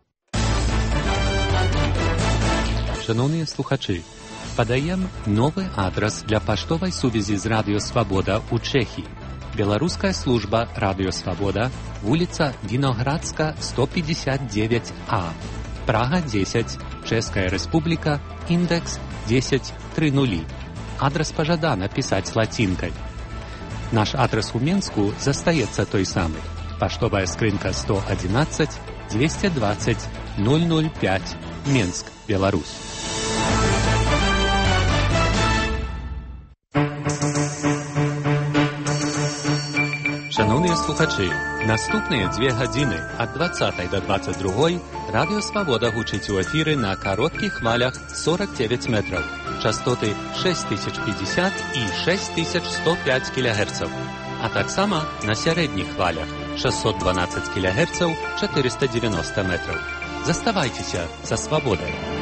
Шановныя слухачы, падаем новы адрас для паштовай сувязі з Радыё Свабода ў Чэхіі. Беларуская служба Радыё Свабода, вуліца Віноградска, сто пятьдесят девять А, Прага дзесяць, Чэшская Рэспубліка, індекс десять три нули. Адрес пажадана пісаць лацінкай. Наш адрес у Менску застаецца той самы. Паштовая скрынка сто одиннадцать двести двадцать ноль ноль пять, Менск, Беларусь. Шановныя слухачы, наступныя дзве гадзіны ад двадцатай да двадцаць другой Радыё Свабода гучыць у эфіры на кароткіх хвалях сорок девять метраў, частоты шесть тысяч пятьдесят і шесть тысяч сто пять кілягерцаў, а таксама на сярэдніх хвалях шестьсот двенадцать кілягерцаў, четыреста девяносто метраў. Заставайцеся са Свабодай.